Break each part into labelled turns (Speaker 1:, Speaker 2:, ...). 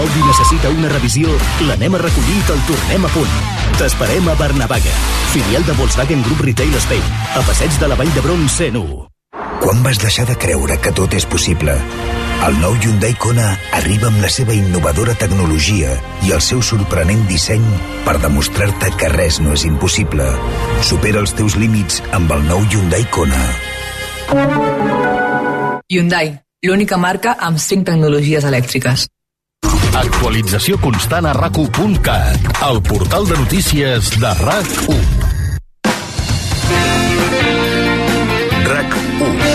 Speaker 1: Audi necessita una revisió, l'anem a recollir i te'l tornem a punt. T'esperem a Barnavaga, filial de Volkswagen Group Retail Spain, a Passeig de la Vall d'Hebron 101.
Speaker 2: Quan vas deixar de creure que tot és possible? El nou Hyundai Kona arriba amb la seva innovadora tecnologia i el seu sorprenent disseny per demostrar-te que res no és impossible. Supera els teus límits amb el nou Hyundai Kona.
Speaker 3: Hyundai, l'única marca amb 5 tecnologies elèctriques.
Speaker 4: Actualització constant a RAC1.cat, el portal de notícies de RAC1. RAC1.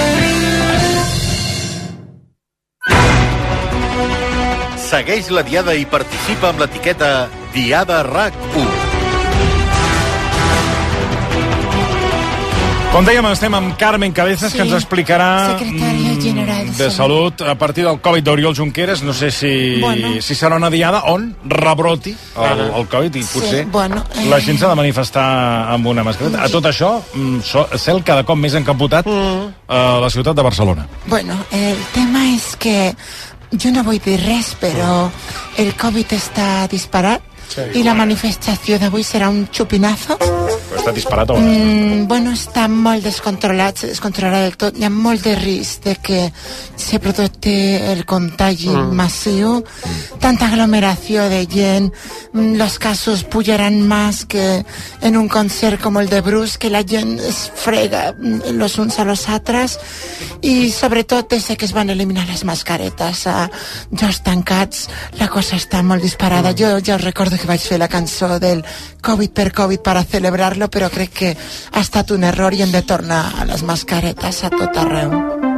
Speaker 4: Segueix la Diada i participa amb l'etiqueta Diada RAC1.
Speaker 5: Com dèiem, estem amb Carmen Cabezas, que ens explicarà de Salut a partir del Covid d'Oriol Junqueras. No sé si serà una diada on rebroti el Covid i potser la gent s'ha de manifestar amb una mascareta. A tot això, cel cada cop més encapotat a la ciutat de Barcelona.
Speaker 6: Bueno, el tema és que jo no vull dir res, però el Covid està disparat i la manifestació d'avui serà un xupinazo.
Speaker 5: Però està disparat o no?
Speaker 6: Bueno, està molt descontrolat, se descontrolarà del tot. Hi ha molt de risc de que se produce el contagi massiu, tanta aglomeració de gent, los casos pujaran más que en un concert com el de Bruce, que la gent es frega los uns a los altres, i sobretot des que es van eliminar les mascaretes a jocs tancats, la cosa està molt disparada. Jo ja recordo que vaig fer la cançó del Covid per Covid para celebrarlo, però crec que ha estat un error i hem de tornar a les mascaretes a tot arreu.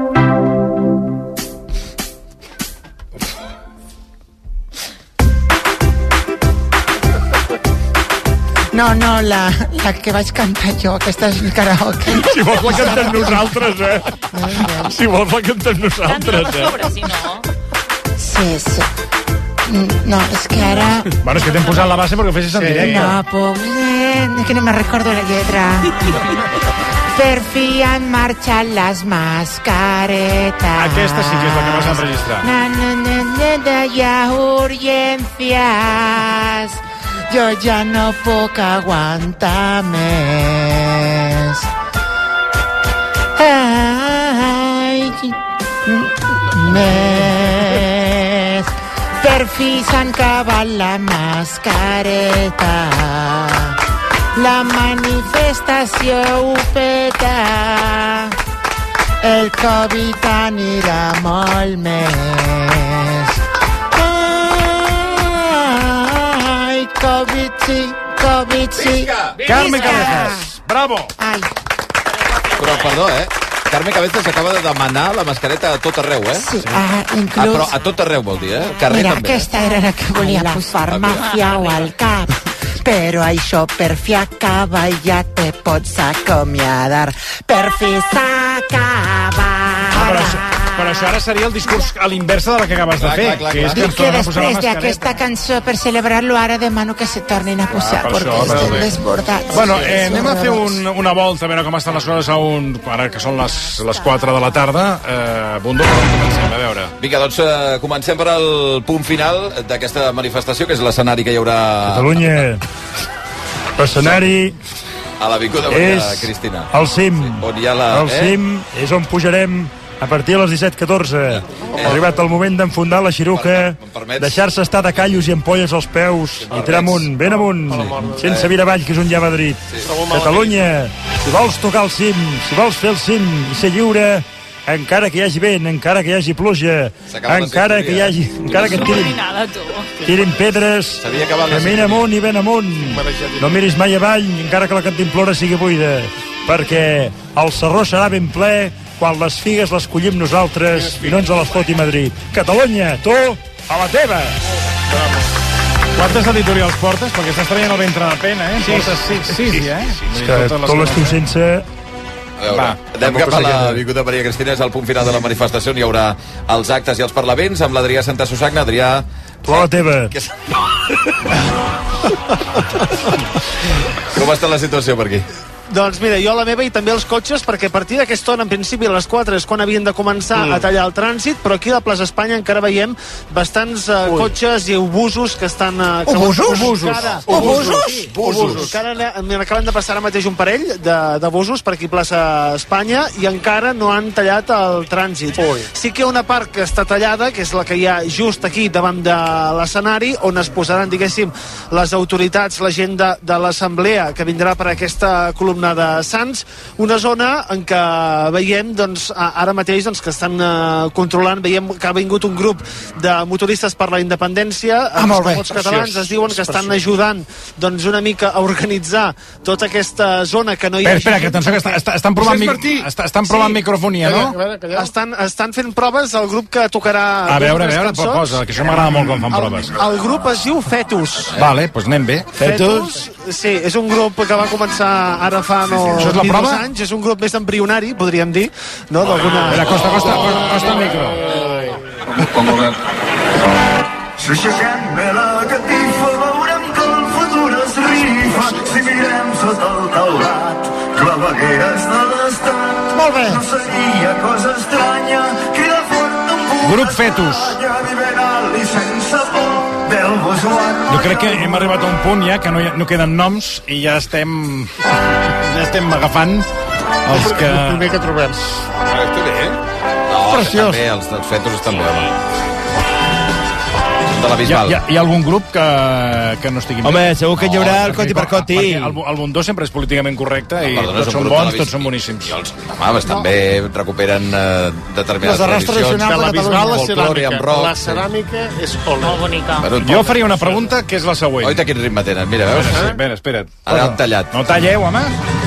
Speaker 6: No, la que vaig cantar jo, aquesta és el karaoke.
Speaker 5: Si vols la cantem nosaltres, Si vols la cantem nosaltres,
Speaker 7: Sobre, si no.
Speaker 6: Sí. No, és que ara...
Speaker 5: Bueno, és que t'hem posat la base perquè ho fessis en directe.
Speaker 6: No, pobre, que no me recordo la lletra. Per fi han marxat les mascaretes.
Speaker 5: Aquesta sí que és la que vas enregistrar.
Speaker 6: Hi ha urgències. Jo ja no puc aguantar més. Més. Per fi s'han acabat la mascareta. La manifestació ho peta. El Covid anirà molt més. Ai, Covid sí.
Speaker 5: Carmen Cabezas, bravo.
Speaker 6: Ai.
Speaker 8: Però, perdó, Carmen Cabezas acaba de demanar la mascareta a tot arreu,
Speaker 6: Sí, inclús...
Speaker 8: però a tot arreu vol dir, Carrer
Speaker 6: Mira,
Speaker 8: també.
Speaker 6: aquesta era la que volia posar, m'ha fiau al cap. Però això per fi acaba i ja te pots acomiadar. Per fi s'acaba.
Speaker 5: Però això ara seria el discurs a l'inversa de la que acabes de fer.
Speaker 8: Clar.
Speaker 5: Que és
Speaker 6: I que després d'aquesta cançó, per celebrar-lo, ara demano que se tornin a posar, perquè estem desbordats.
Speaker 5: Bueno, anem a fer una volta a veure com estan les coses ara que són les 4 de la tarda. Bundó, per on comencem? A veure.
Speaker 8: Vinga, doncs comencem per al punt final d'aquesta manifestació, que és l'escenari que hi haurà...
Speaker 9: Catalunya, l'escenari...
Speaker 8: A l'Avinguda Maria Cristina.
Speaker 9: El cim.
Speaker 8: On hi ha
Speaker 9: el cim és on pujarem a partir de les 17:14. Ha arribat el moment d'enfundar la xiruca, deixar-se estar de callos i ampolles als peus i tirar amunt, ben amunt, sense virar avall, que és un ja Madrid. Catalunya, si vols tocar el cim, si vols fer el cim i ser lliure, encara que hi hagi vent, encara que hi hagi pluja, encara que et tirin pedres, camina amunt i ben amunt. No miris mai avall, encara que la cantimplora sigui buida, perquè el sarró serà ben ple quan les figues les collim nosaltres i no ens les foti Madrid. Catalunya, tu, a la teva!
Speaker 5: Quantes editorials portes? Perquè estàs traient el ventre de pena, Portes 6,
Speaker 9: És que tot l'estiu sense...
Speaker 8: Anem cap a l'Avinguda Maria Cristina, és el punt final de la manifestació, on hi haurà els actes i els parlaments, amb l'Adrià Santa Susagna. Adrià...
Speaker 9: Tu a la teva!
Speaker 8: Com està la situació per aquí?
Speaker 7: Doncs mira, jo la meva i també els cotxes, perquè a partir d'aquesta hora, en principi, a les 4 és quan havien de començar a tallar el trànsit, però aquí a la plaça Espanya encara veiem bastants cotxes i obusos que estan...
Speaker 6: Obusos?
Speaker 7: Obusos? Encara acaben de passar ara mateix un parell d'obusos per aquí a plaça Espanya i encara no han tallat el trànsit. Sí que hi ha una part que està tallada, que és la que hi ha just aquí davant de l'escenari, on es posaran, diguéssim, les autoritats, la gent de l'assemblea que vindrà per aquesta columna de Sants, una zona en què veiem doncs, ara mateix doncs, que estan controlant, veiem que ha vingut un grup de motoristes per la independència, els catalans es diuen que estan ajudant doncs, una mica a organitzar tota aquesta zona que no hi ha...
Speaker 5: Espera, que atenció, que estan provant microfonia, no?
Speaker 7: Estan fent proves al grup que tocarà...
Speaker 5: A veure, posa, que això m'agrada molt quan fan proves.
Speaker 7: El grup es diu Fetus.
Speaker 5: Vale, doncs anem bé.
Speaker 7: Fetus, sí, és un grup que va començar ara fa no 2 anys, és un grup més embrionari, podríem dir, no?
Speaker 5: Mira, costa el micro.
Speaker 10: Si aixequem bé la catifa veurem que el futur es rifa. Si mirem sota el taulat clavegueres de l'estat.
Speaker 6: Molt bé.
Speaker 10: No seria cosa estranya cridar fort un punt.
Speaker 5: Grup Fetus.
Speaker 10: I sense por del Bosuat.
Speaker 5: Jo crec que hem arribat a un punt ja que no queden noms i ja estem agafant els que...
Speaker 9: El primer que trobem.
Speaker 8: Està bé, No,
Speaker 6: preciós.
Speaker 8: També, els Fetus estan bé, home. De la Bisbal.
Speaker 5: Hi ha algun grup que no estigui bé?
Speaker 11: Home, segur que hi haurà el coti per coti.
Speaker 5: El Bundó sempre és políticament correcte i tots són bons, tots són boníssims.
Speaker 8: Home, també recuperen determinades tradicions.
Speaker 9: De la Bisbal,
Speaker 8: la
Speaker 9: ceràmica és molt bonica.
Speaker 5: Jo faria una pregunta, que és la següent.
Speaker 8: Oita, quin ritme tenen. Mira, veus?
Speaker 5: Espera't.
Speaker 8: Ara han tallat.
Speaker 5: No talleu, home.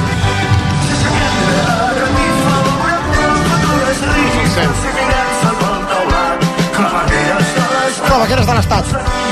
Speaker 6: Clavegueres de l'estat.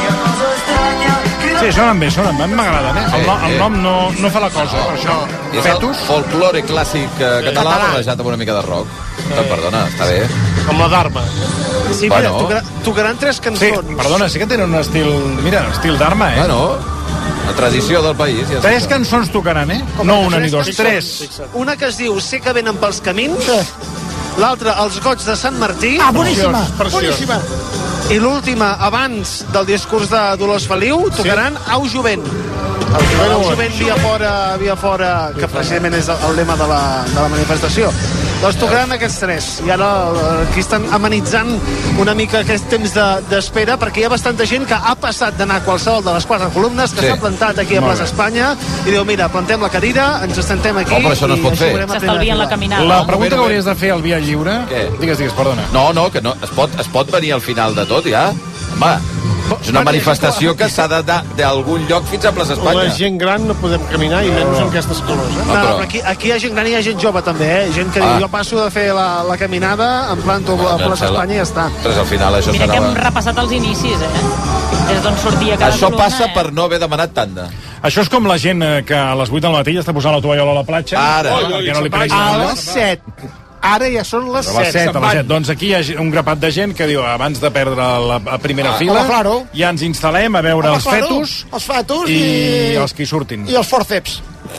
Speaker 5: Sí, sonen bé, m'agraden, eh? El nom no fa la cosa, per això.
Speaker 8: És el folklore clàssic català barrejat amb una mica de rock. Perdona, està bé.
Speaker 9: Com la Dharma.
Speaker 7: Sí, mira, tocaran 3 cançons.
Speaker 5: Sí, perdona, sí que tenen un estil... Mira, estil Dharma, eh?
Speaker 8: Bueno, la tradició del país.
Speaker 5: 3 cançons tocaran, eh? No una ni 2, 3.
Speaker 7: Una que es diu Sé que venen pels camins, l'altra Els goig de Sant Martí.
Speaker 6: Boníssima, boníssima.
Speaker 7: I l'última, abans del discurs de Dolors Feliu, tocaran Au Jovent. Au Jovent via fora, que precisament és el lema de la manifestació. Doncs tocaran aquests 3. I ara aquí estan amenitzant una mica aquest temps d'espera, perquè hi ha bastanta gent que ha passat d'anar a qualsevol de les 4 columnes, que s'ha plantat aquí a plaça Espanya, i diu, mira, plantem la cadira, ens estentem aquí...
Speaker 8: però això no es pot fer.
Speaker 12: S'estalvien la caminada.
Speaker 5: La pregunta que hauries de fer al Via Lliure... Digues, perdona.
Speaker 8: No, que no. Es pot venir al final de tot, ja? Home, és una manifestació que s'ha d'anar d'algun lloc fins a plaça Espanya.
Speaker 9: La gent gran no podem caminar, i menys en aquestes calors.
Speaker 7: No, però aquí hi ha gent gran i hi ha gent jove també, Gent que diu, jo passo de fer la caminada, em planto a plaça Espanya i ja està.
Speaker 8: Però al final això
Speaker 12: Mira que hem repassat els inicis, Des d'on sortia cada
Speaker 8: Això
Speaker 12: columna,
Speaker 8: passa per no haver demanat tanda.
Speaker 5: Això és com la gent que a les 8 del matí ja està posant la tovallola a la platja.
Speaker 8: Ara.
Speaker 5: Perquè no li pareix
Speaker 9: A les 7. Ara ja són les 7.
Speaker 5: A les 7. Doncs aquí hi ha un grapat de gent que diu, abans de perdre la primera fila, ja ens instal·lem a veure els fetus i els que hi surtin.
Speaker 6: I els forceps.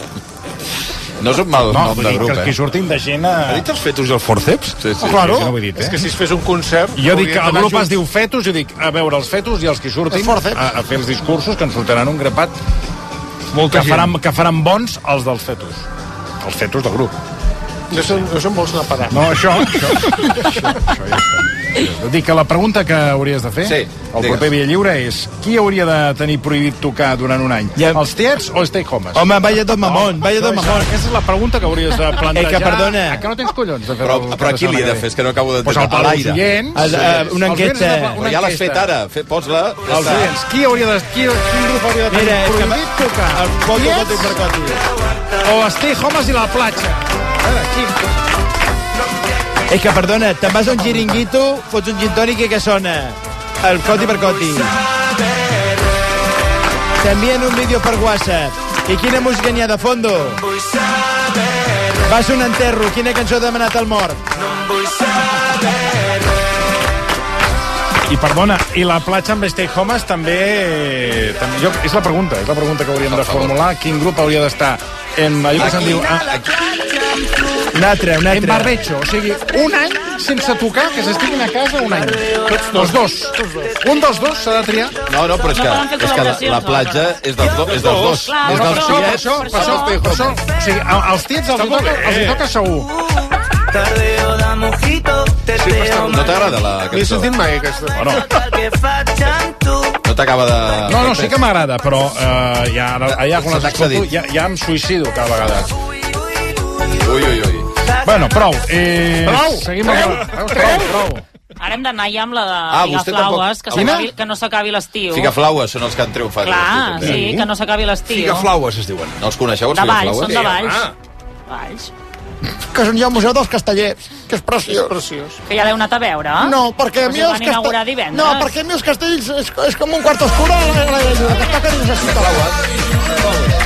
Speaker 8: No és un mal nom de grup,
Speaker 5: que hi surtin de gent a...
Speaker 9: Ha dit els fetus i els forceps?
Speaker 8: Sí.
Speaker 5: Claro. No ho he dit,
Speaker 9: És que si es fes un concert...
Speaker 5: Jo dic que el grup es diu fetus, jo dic a veure els fetus i els que hi surtin a fer els discursos, que ens sortiran un grapat que faran bons els dels fetus. Els fetus del grup.
Speaker 9: No són vols anar a parar.
Speaker 5: No, això ja està. Dic que la pregunta que hauries de fer al proper Via Lliure és qui hauria de tenir prohibit tocar durant un any? Els tiets o stay homes?
Speaker 11: Home, vaya tot mamón,
Speaker 5: Aquesta és la pregunta que hauries de plantejar.
Speaker 11: Que perdona.
Speaker 5: Que no tens collons de fer
Speaker 8: Però a qui li he de fer? És que no acabo de...
Speaker 5: Pues al l'aire.
Speaker 11: Una enquesta.
Speaker 8: Però ja l'has fet ara. Pots-la.
Speaker 5: Els oients. Quin grup hauria de tenir prohibit tocar?
Speaker 11: El coti per coti.
Speaker 5: O stay homes i la platja. A veure, quin...
Speaker 11: És que, perdona, te'n vas a un xiringuito, fots un gin tònic i què sona? El coti per coti. T'envien un vídeo per WhatsApp. I quina música n'hi ha de fondo? Vas a un enterro. Quina cançó ha demanat el mort?
Speaker 5: I perdona, i la platja amb Stay Homes també és la pregunta que hauríem de formular. Quin grup hauria d'estar en allò que se'n diu...
Speaker 11: Un altre.
Speaker 5: En barbecho, o sigui, un any sense tocar, que s'estiguin a casa un any. Els dos. Un dels dos s'ha de triar.
Speaker 8: No, però és que la platja és dels dos. És dels tiets.
Speaker 5: Per això, o sigui, els tiets els hi toca segur.
Speaker 8: No t'agrada la cançó?
Speaker 13: M'hi he sentit mai, aquesta.
Speaker 8: No t'acaba de...
Speaker 5: No, sí que m'agrada, però ja quan les escolto ja em suïcido cada vegada.
Speaker 8: Ui.
Speaker 5: Bueno, prou. Seguim prou.
Speaker 12: Ara hem d'anar ja amb la de Figaflaues, que no s'acabi l'estiu.
Speaker 8: Figaflaues són els que en triomfat.
Speaker 12: Clar, sí, que no s'acabi l'estiu.
Speaker 13: Figaflaues es diuen.
Speaker 8: No els coneixeu, els
Speaker 12: de Valls,
Speaker 8: Figaflaues?
Speaker 12: són de Valls.
Speaker 6: Que és un museu dels castellers, que és preciós.
Speaker 12: Que ja l'heu anat a veure?
Speaker 6: No, perquè a mi els castells... No, perquè a mi els castells és com un quart oscura a la lluna, que toca dins la ciutat.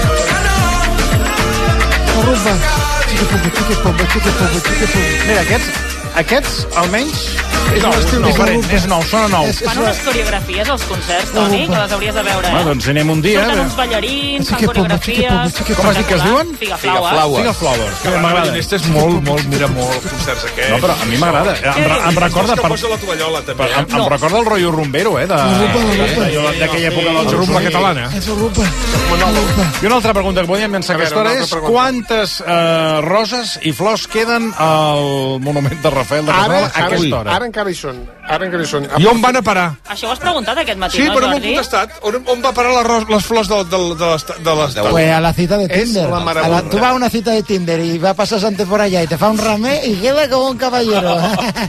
Speaker 5: Mira, aquests almenys és nou, són nous.
Speaker 12: Fan unes coreografies als concerts, Toni, que les hauries de veure,
Speaker 5: Doncs anem un dia.
Speaker 12: Surten uns ballarins, fan coreografies...
Speaker 5: Com has dit que es diuen?
Speaker 12: Figaflaues.
Speaker 5: M'agrada.
Speaker 13: Aquesta és molt concerts aquests.
Speaker 5: No, però a mi m'agrada. Em recorda...
Speaker 13: Que posa la tovallola, també.
Speaker 5: Em recorda el rotllo rumbero, d'aquella època del rumba catalana. I una altra pregunta que podíem llançar aquesta hora és quantes roses i flors queden al monument de Rafael de Casal a aquesta hora?
Speaker 13: Ara encara hi són. I on van a parar?
Speaker 12: Això ho has preguntat aquest matí,
Speaker 13: no, Jordi? Sí, però no
Speaker 12: m'ho
Speaker 13: he contestat. On va parar les flors de les...
Speaker 6: Pues a la cita de Tinder. Tú vas a una cita de Tinder y va a pasar Sante por allá y te fa un ramé y queda como un caballero.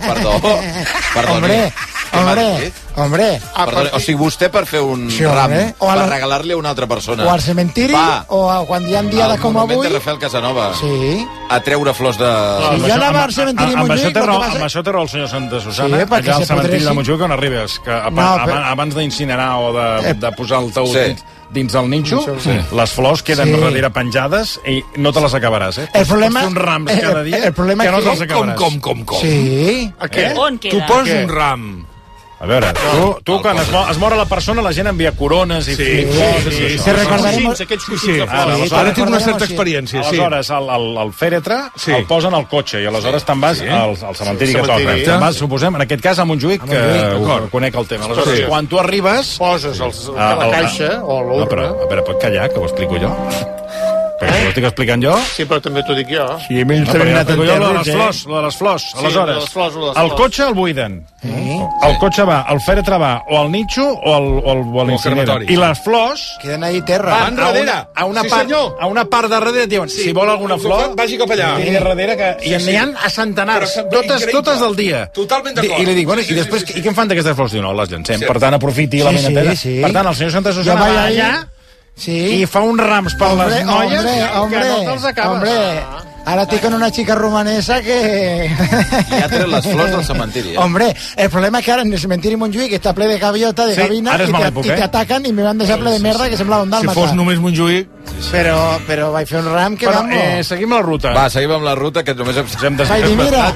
Speaker 6: Hombre.
Speaker 8: O sigui, vostè per fer un ram, per regalar-li a una altra persona.
Speaker 6: O al cementiri, o quan hi ha diades com avui...
Speaker 8: Al monument de Rafael Casanova.
Speaker 6: Sí.
Speaker 8: A treure flors de...
Speaker 6: Si jo anava al cementiri Montjuïc...
Speaker 5: Amb això té raó el senyor Santa Susana, allà al cementiri de Montjuïc on arribes, que abans d'incinerar o de posar el taüt dins del ninxo, les flors queden darrere penjades i no te les acabaràs,
Speaker 6: El problema...
Speaker 5: Pots fer uns rams cada dia que no te'ls acabaràs.
Speaker 13: Com?
Speaker 6: Sí.
Speaker 12: On queda?
Speaker 13: Tu poses un ram.
Speaker 5: A veure, tu quan es mor a la persona, la gent envia corones i flors i això.
Speaker 13: Aquells coixins de flors. Ara tinc una certa experiència, sí.
Speaker 5: Aleshores, el fèretre el posen al cotxe i aleshores te'n vas al cementiri que toca. Te'n vas, suposem, en aquest cas a Montjuïc, que conec el tema. Aleshores, quan tu arribes...
Speaker 13: Poses la caixa o l'urna...
Speaker 5: No, però, a veure, pot callar, que ho explico jo? Perquè ho estic explicant jo?
Speaker 13: Sí, però també t'ho dic jo.
Speaker 11: Sí, a mi també m'ha anat
Speaker 5: lo de les flors. Aleshores, el cotxe el buiden. El cotxe va, el fèretre va o al nicho o a l'incinera. I les flors...
Speaker 6: Queden ahí terra.
Speaker 13: Van darrere.
Speaker 5: A una part darrere et diuen, si vol alguna flor...
Speaker 13: Vagi cap allà.
Speaker 5: I darrere que... I n'hi ha a centenars. Totes del dia.
Speaker 13: Totalment d'acord.
Speaker 5: I li dic, bueno, i després, i què en fan d'aquestes flors? Diu, no, les llancem. Per tant, aprofiti la menetera. Per tant, el senyor Santa Susana va allà...
Speaker 6: Sí.
Speaker 5: I fa uns rams per les noies que no te'ls acaba.
Speaker 6: Ahora estoy con una chica rumanesa que...
Speaker 8: I ja tenen les flors del cementiri.
Speaker 6: Hombre, el problema es que ahora en el cementiri Montjuïc está ple de gaviota, de gavina, y te atacan y me van a deixar ple de merda que sembla un dàlmata.
Speaker 13: Si fos només Montjuïc...
Speaker 6: Però vaig fer un ram que vamos...
Speaker 5: Seguim la ruta.
Speaker 8: Va, seguim amb la ruta, que només hem de...
Speaker 6: Vai dir, mira,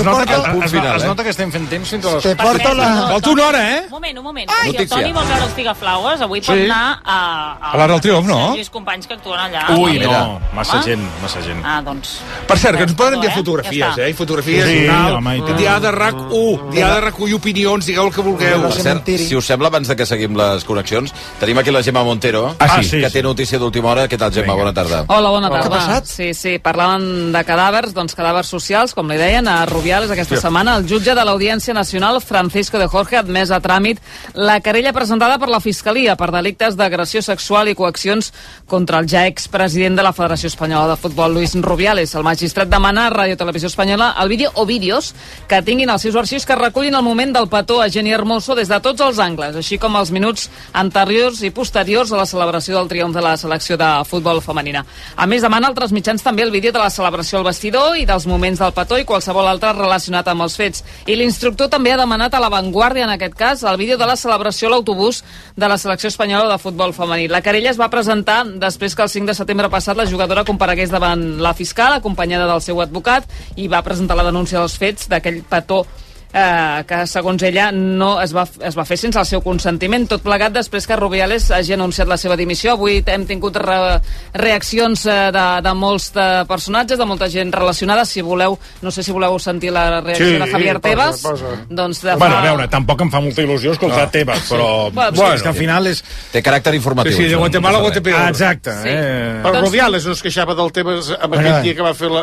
Speaker 5: es nota que estem fent temps fins a les...
Speaker 6: Te porto la...
Speaker 13: Falta una hora,
Speaker 12: Un moment. Si el Toni vol veure els Figaflaues, avui pot anar
Speaker 13: a l'Arc del Triomf, no?
Speaker 12: Els companys que actuen allà.
Speaker 5: Ui, no, massa gent.
Speaker 12: Ah, doncs...
Speaker 13: Per cert, que ens poden enviar fotografies, I fotografies, diada RAC1, diada RAC1 i opinions, digueu el que vulgueu.
Speaker 8: Per cert, si us sembla, abans que seguim les connexions, tenim aquí la Gemma Montero, que té notícia d'última hora. Què tal, Gemma? Bona tarda.
Speaker 14: Hola, bona tarda.
Speaker 6: Què ha passat?
Speaker 14: Sí, parlaven de cadàvers, cadàvers socials, com li deien, a Rubiales aquesta setmana. El jutge de l'Audiència Nacional, Francisco de Jorge, ha admès a tràmit la querella presentada per la Fiscalia per delictes d'agressió sexual i coaccions contra el ja expresident de la Federació Espanyola de Futbol, Luis Rubiales. El magistrat demana a Ràdio Televisió Espanyola el vídeo o vídeos que tinguin els seus arxius que recullin el moment del petó a Jenny Hermoso des de tots els angles, així com els minuts anteriors i posteriors a la celebració del triomf de la selecció de futbol femenina. A més, demana altres mitjans també el vídeo de la celebració al vestidor i dels moments del petó i qualsevol altre relacionat amb els fets. I l'instructor també ha demanat a La Vanguardia, en aquest cas, el vídeo de la celebració a l'autobús de la selecció espanyola de futbol femení. La querella es va presentar després que el 5 de setembre passat la jugadora comparegués davant la fiscal, acompanyada del seu advocat, i va presentar la denúncia dels fets d'aquell petó que segons ella no es va fer sense el seu consentiment. Tot plegat després que Rubiales hagi anunciat la seva dimissió. Avui hem tingut reaccions de molts personatges, de molta gent relacionada. Si voleu, no sé si voleu sentir la reacció de Javier Tebas. Doncs
Speaker 5: bueno, a veure, tampoc em fa molta il·lusió escoltar Tebas, però bueno, és que al final és...
Speaker 8: Té caràcter informatiu.
Speaker 13: Sí, de Guatemala a Guatemala.
Speaker 5: Exacte.
Speaker 7: Però Rubiales no es queixava del Tebas amb aquell dia que va fer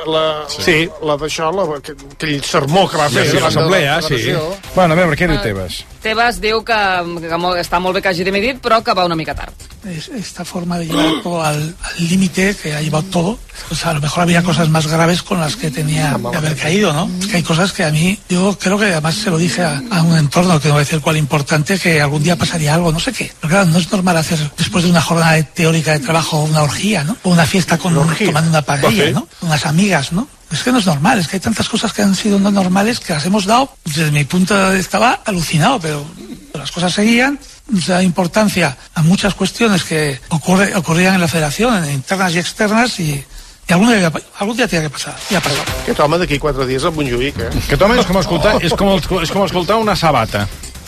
Speaker 7: aquell sermó que va fer a l'assemblea.
Speaker 5: Bueno, a veure, què diu Tebas?
Speaker 14: Tebas diu que està molt bé que hagi dimitit, però que va una mica tard.
Speaker 15: Esta forma de llevar todo al límite que ha llevado todo, pues a lo mejor había cosas más graves con las que tenía que haber caído, ¿no? Es que hay cosas que a mí, yo creo que además se lo dije a un entorno que no voy a decir cuál importante, que algún día pasaría algo, no sé qué. Pero claro, no es normal hacer después de una jornada teórica de trabajo una orgía, ¿no? O una fiesta tomando una paella, ¿no? Unas amigas, ¿no? Es que no es normal, es que hay tantas cosas que han sido no normales que las hemos dado, desde mi punto de vista estaba alucinado, pero las cosas seguían, se da importancia a muchas cuestiones que ocurrían en la federación, internas y externas, y algun dia tenia que passar, ja ha passat.
Speaker 7: Aquest home d'aquí 4 dies el Montjuïc,
Speaker 5: Aquest home és com escoltar una sabata.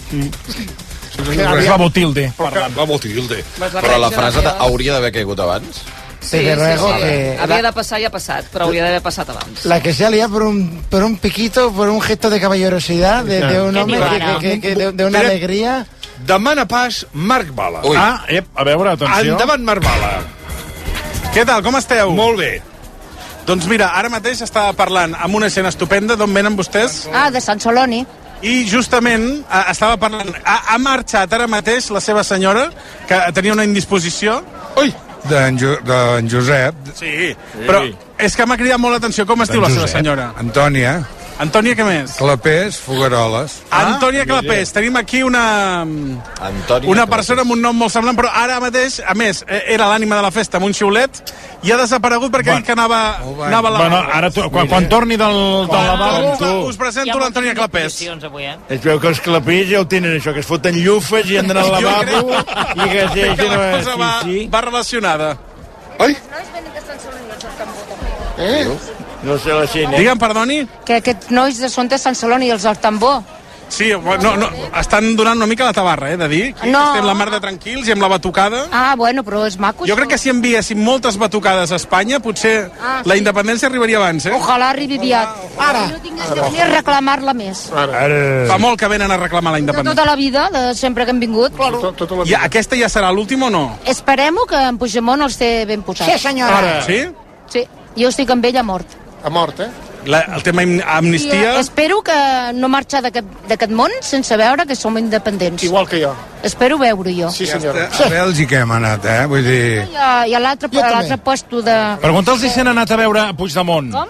Speaker 5: És la Botilde.
Speaker 13: La Botilde.
Speaker 8: Però la frase hauria d'haver caigut abans.
Speaker 14: Sí. Havia de passar i ha passat, però hauria d'haver passat abans.
Speaker 16: La que se ha liado por un piquito, por un gesto de caballerosidad de un hombre de una alegría.
Speaker 13: Demana pas Marc Bala.
Speaker 5: A veure, atenció.
Speaker 13: Endavant, Marc Bala.
Speaker 17: Què tal, com esteu?
Speaker 13: Molt bé.
Speaker 17: Doncs mira, ara mateix estava parlant amb una escena estupenda. D'on venen vostès?
Speaker 18: De Sant Celoni.
Speaker 17: I justament estava parlant... Ha marxat ara mateix la seva senyora, que tenia una indisposició.
Speaker 13: Ui! D'en Josep.
Speaker 17: Sí, però és que m'ha cridat molt l'atenció. Com es diu la seva senyora?
Speaker 13: Antònia.
Speaker 17: Antònia, què més?
Speaker 13: Clapés, Fogueroles.
Speaker 17: Antònia Clapés. Tenim aquí una persona amb un nom molt semblant, però ara mateix, a més, era l'ànima de la festa amb un xiulet i ha desaparegut perquè ha dit que anava a la...
Speaker 5: Bueno, ara, quan torni del lavabo...
Speaker 17: Us presento l'Antònia Clapés.
Speaker 11: Es veu que els clapers ja ho tenen, això, que es foten llufes i han d'anar al lavabo i que
Speaker 17: la cosa va relacionada.
Speaker 13: Oi?
Speaker 18: No es venen de Sant Celoni els Artambó.
Speaker 11: No sé la Xina.
Speaker 17: Digue'm, perdoni?
Speaker 18: Que aquests nois són de Sant Celoni i els Artambó.
Speaker 17: Sí, no, estan donant una mica la tabarra, de dir que estem la mar de tranquils i amb la batucada.
Speaker 18: Bueno, però és maco.
Speaker 17: Jo crec que si enviéssim moltes batucades a Espanya, potser la independència arribaria abans,
Speaker 18: Ojalà arribi aviat. Ara. No tingués de venir a reclamar-la més.
Speaker 17: Fa molt que venen a reclamar la independència.
Speaker 18: Tota la vida, sempre que hem vingut.
Speaker 17: I aquesta ja serà l'última o no?
Speaker 18: Esperem que en Puigdemont els té ben posats.
Speaker 16: Sí, senyora.
Speaker 17: Sí?
Speaker 18: Sí, jo estic amb ell a mort.
Speaker 7: A mort,
Speaker 17: El tema amnistia...
Speaker 18: Espero que no marxar d'aquest món sense veure que som independents.
Speaker 7: Igual que jo.
Speaker 18: Espero veure jo.
Speaker 7: Sí, senyora.
Speaker 13: A Bèlgica hem anat, Vull dir...
Speaker 18: I a l'altre puesto de...
Speaker 5: Pregunta'ls si han anat a veure Puigdemont.
Speaker 18: Com?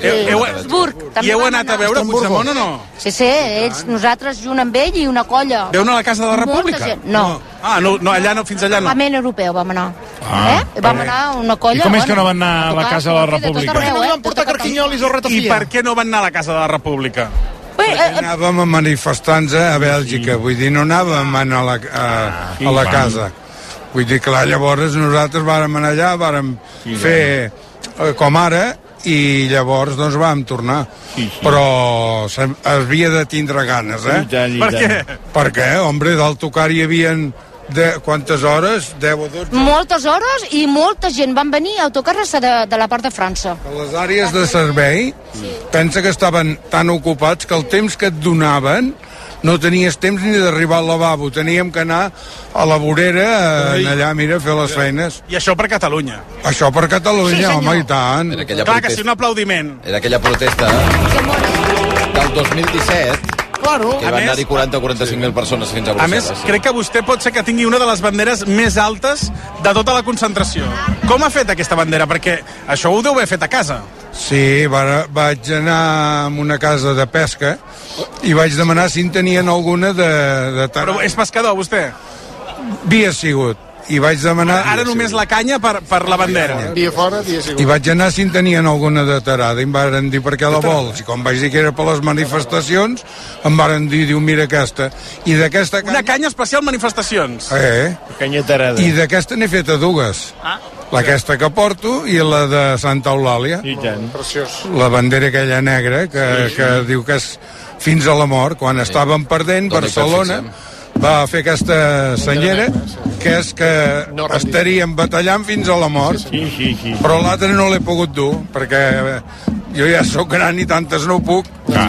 Speaker 17: I heu anat a veure Puigdemont o no?
Speaker 18: Sí, nosaltres junt amb ell i una colla.
Speaker 17: Veu anar a la Casa de la República?
Speaker 18: No.
Speaker 17: Fins allà no.
Speaker 18: Parlament Europeu vam anar. Vam anar una colla...
Speaker 5: I com és que no van anar a la Casa de la República?
Speaker 18: Per què no
Speaker 7: van portar carquinyolis o ratafia?
Speaker 17: I per què no van anar a la Casa de la República?
Speaker 13: Anàvem a manifestar-nos a Bèlgica, vull dir, no anàvem a anar a la casa. Vull dir, clar, llavors nosaltres vàrem anar allà, vàrem fer com ara, i llavors doncs vam tornar. Però havia de tindre ganes,
Speaker 17: Per què?
Speaker 13: Perquè, hombre, d'autocar hi havien... quantes hores? 10 o 12?
Speaker 18: Moltes hores i molta gent van venir a autocar-se de la part de França.
Speaker 13: A les àrees de servei, pensa que estaven tan ocupats que el temps que et donaven no tenies temps ni d'arribar al lavabo. Teníem que anar a la vorera, allà, mira, a fer les feines.
Speaker 17: I això per Catalunya?
Speaker 13: Això per Catalunya, home, i tant.
Speaker 17: Clar que sí, un aplaudiment.
Speaker 8: Era aquella protesta del 2017...
Speaker 17: Claro.
Speaker 8: Que van anar-hi 40 o 45.000 persones fins a Brussel·les.
Speaker 17: A més, crec que vostè pot ser que tingui una de les banderes més altes de tota la concentració. Com ha fet aquesta bandera? Perquè això ho deu haver fet a casa.
Speaker 13: Sí, vaig anar a una casa de pesca i vaig demanar si en tenien alguna de
Speaker 17: Però és pescador, vostè?
Speaker 13: Havia sigut. I vaig demanar...
Speaker 17: Ara només la canya per la bandera.
Speaker 7: Dia fora, dia sigut.
Speaker 13: I vaig anar si en tenien alguna de tarada i em varen dir per què la vols. I com vaig dir que era per les manifestacions, em varen dir, mira aquesta. I d'aquesta
Speaker 17: canya... Una canya especial manifestacions.
Speaker 11: Canya tarada.
Speaker 13: I d'aquesta n'he fet a dues. Aquesta que porto i la de Santa Eulàlia.
Speaker 11: I tant.
Speaker 7: Preciós.
Speaker 13: La bandera aquella negra que diu que és fins a la mort. Quan estàvem perdent, Barcelona va fer aquesta senyera, que és que estaríem batallant fins a la mort. Però l'altre no l'he pogut dur, perquè jo ja sóc gran i tantes no ho puc.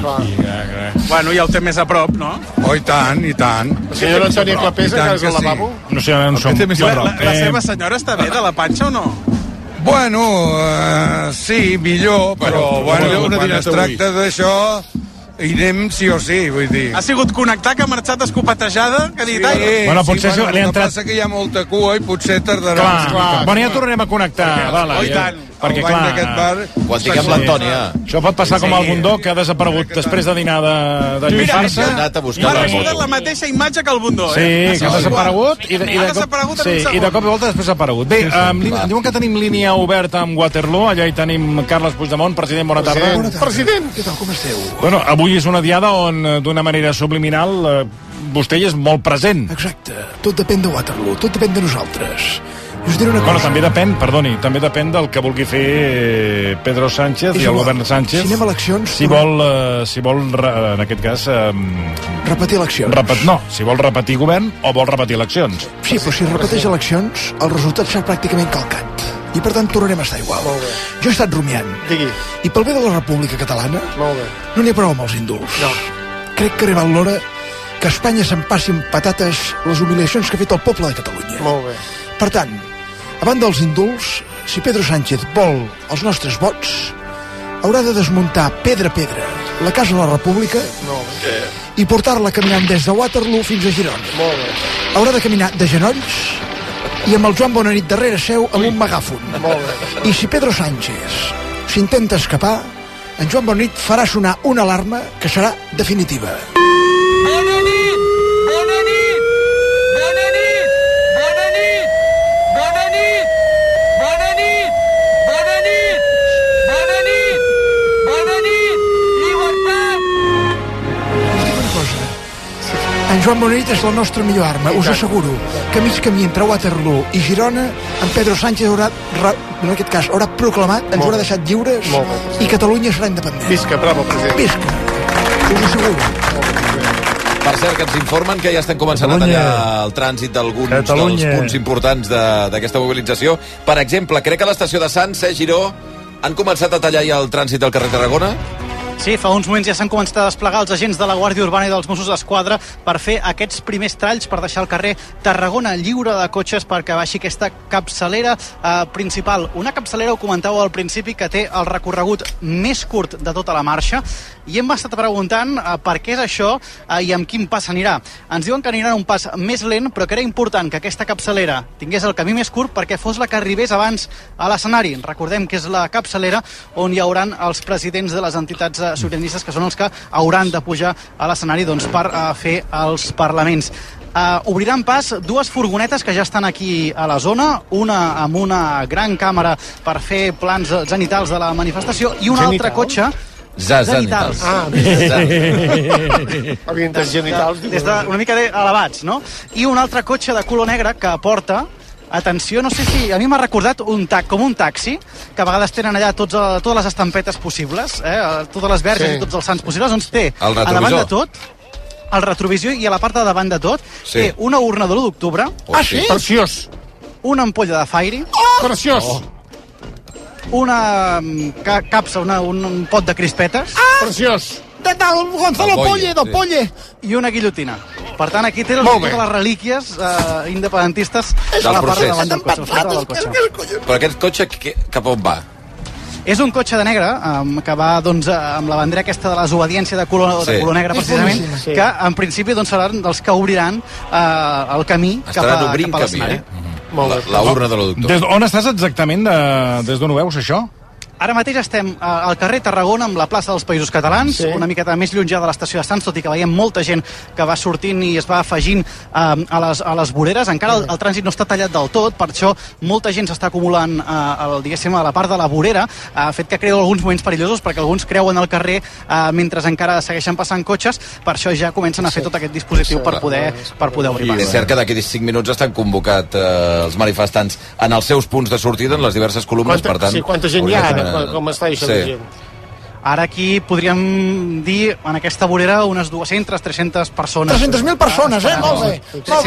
Speaker 17: Bueno, ja ho té més a prop, no?
Speaker 13: Oh, i tant, i tant.
Speaker 7: La senyora Antònia Clapesa, que és al lavabo?
Speaker 5: No sé, no som.
Speaker 17: La seva senyora està bé de la panxa o no?
Speaker 13: Bueno, sí, millor, però bueno, quan es tracta d'això hi anem sí o sí, vull dir.
Speaker 17: Ha sigut connectar, que ha marxat escopetejada, que ha dit...
Speaker 5: Bueno, potser
Speaker 13: sí, el que passa que hi ha molta cua i potser tardarà.
Speaker 5: Clar. Bueno, ja tornarem a connectar.
Speaker 13: Oh, i tant.
Speaker 5: Perquè, clar,
Speaker 8: quan tinguem l'Antònia.
Speaker 5: Això pot passar com el Bundó, que ha desaparegut després de dinar de lluir-se.
Speaker 17: M'ha recordat la mateixa imatge que el Bundó,
Speaker 5: Sí, que ha desaparegut i de cop i volta després ha aparegut. Bé, diuen que tenim línia oberta amb Waterloo, allà hi tenim Carles Puigdemont. President, bona tarda.
Speaker 19: President, què tal, com esteu?
Speaker 5: Bueno, avui és una diada on, d'una manera subliminal, vostè hi és molt present.
Speaker 19: Exacte, tot depèn de Waterloo, tot depèn de nosaltres. Us diré una cosa.
Speaker 5: Bueno, també depèn del que vulgui fer Pedro Sánchez i el govern Sánchez.
Speaker 19: Si anem a eleccions...
Speaker 5: Si vol, en aquest cas...
Speaker 19: repetir eleccions.
Speaker 5: Si vol repetir govern o vol repetir eleccions.
Speaker 19: Sí, però si repeteix eleccions, el resultat serà pràcticament calcat. I per tant tornarem a estar igual. Jo he estat rumiant.
Speaker 7: Digui.
Speaker 19: I pel bé de la República Catalana, no n'hi ha prou amb els indults.
Speaker 7: No.
Speaker 19: Crec que ha arribat l'hora que Espanya s'empassi amb patates les humiliacions que ha fet el poble de Catalunya.
Speaker 7: Molt bé.
Speaker 19: Per tant, a banda dels indults, si Pedro Sánchez vol els nostres vots, haurà de desmuntar pedra a pedra la Casa de la República i portar-la caminant des de Waterloo fins a Girona.
Speaker 7: Molt bé.
Speaker 19: Haurà de caminar de genolls i amb el Joan Bonanit darrere seu amb un megàfon.
Speaker 7: Molt bé.
Speaker 19: I si Pedro Sánchez s'intenta escapar, en Joan Bonanit farà sonar una alarma que serà definitiva. En Joan Bonanit és la nostra millor arma. Us asseguro que mig camí entre Waterloo i Girona, en Pedro Sánchez en aquest cas, haurà proclamat, ens haurà deixat lliures i Catalunya serà independent.
Speaker 7: Visca, bravo, president.
Speaker 19: Visca. Us asseguro.
Speaker 8: Per cert, que ens informen que ja estem començant a tallar el trànsit d'alguns dels punts importants d'aquesta mobilització. Per exemple, crec que a l'estació de Sants, Giró, han començat a tallar ja el trànsit del carrer Tarragona?
Speaker 20: Sí, fa uns moments ja s'han començat a desplegar els agents de la Guàrdia Urbana i dels Mossos d'Esquadra per fer aquests primers talls per deixar el carrer Tarragona lliure de cotxes perquè baixi aquesta capçalera principal. Una capçalera, ho comentàveu al principi, que té el recorregut més curt de tota la marxa, i hem estat preguntant per què és això i amb quin pas anirà. Ens diuen que anirà un pas més lent, però que era important que aquesta capçalera tingués el camí més curt perquè fos la que arribés abans a l'escenari. Recordem que és la capçalera on hi hauran els presidents de les entitats sobiranistes, que són els que hauran de pujar a l'escenari per fer els parlaments. Obriran pas dues furgonetes que ja estan aquí a la zona, una amb una gran càmera per fer plans zenitals de la manifestació i un altre cotxe
Speaker 8: zenitals.
Speaker 20: Genitals. Des de una mica elevats, no? I un altre cotxe de color negre que porta, atenció, no sé si... A mi m'ha recordat com un taxi, que a vegades tenen allà totes les estampetes possibles, totes les verges i tots els sants possibles, doncs té a davant de tot el retrovisor i a la part de davant de tot té una urna de l'1 d'octubre.
Speaker 7: Ah, sí? Preciós.
Speaker 20: Una ampolla de Fairy.
Speaker 7: Preciós.
Speaker 20: Una capsa, un pot de crispetes.
Speaker 7: Preciós.
Speaker 16: Del Gonzalo Polle, del Polle.
Speaker 20: I una guillotina. Per tant, aquí té totes les relíquies independentistes a la part de davant del cotxe.
Speaker 8: Però aquest cotxe cap on va?
Speaker 20: És un cotxe de negre que va amb la bandera aquesta de la desobediència de color negre, precisament, que en principi seran els que obriran el camí cap a l'escenari.
Speaker 8: La urna de l'1 d'octubre.
Speaker 5: On estàs exactament? Des d'on ho veus, això?
Speaker 20: Ara mateix estem al carrer Tarragona, amb la plaça dels Països Catalans, una miqueta més lluny ja de l'estació de Sants, tot i que veiem molta gent que va sortint i es va afegint a les voreres. Encara el trànsit no està tallat del tot, per això molta gent s'està acumulant a la part de la vorera, fet que crea alguns moments perillosos, perquè alguns creuen el carrer mentre encara segueixen passant cotxes, per això ja comencen a fer tot aquest dispositiu per poder obrir pas.
Speaker 8: És cert que d'aquí 5 minuts estan convocats els manifestants en els seus punts de sortida, en les diverses columnes, per tant...
Speaker 7: Sí, quanta gent hi ha ara? Com està això de gent?
Speaker 20: Ara aquí podríem dir, en aquesta vorera, unes 200-300 persones.
Speaker 19: 300.000 persones, Molt bé.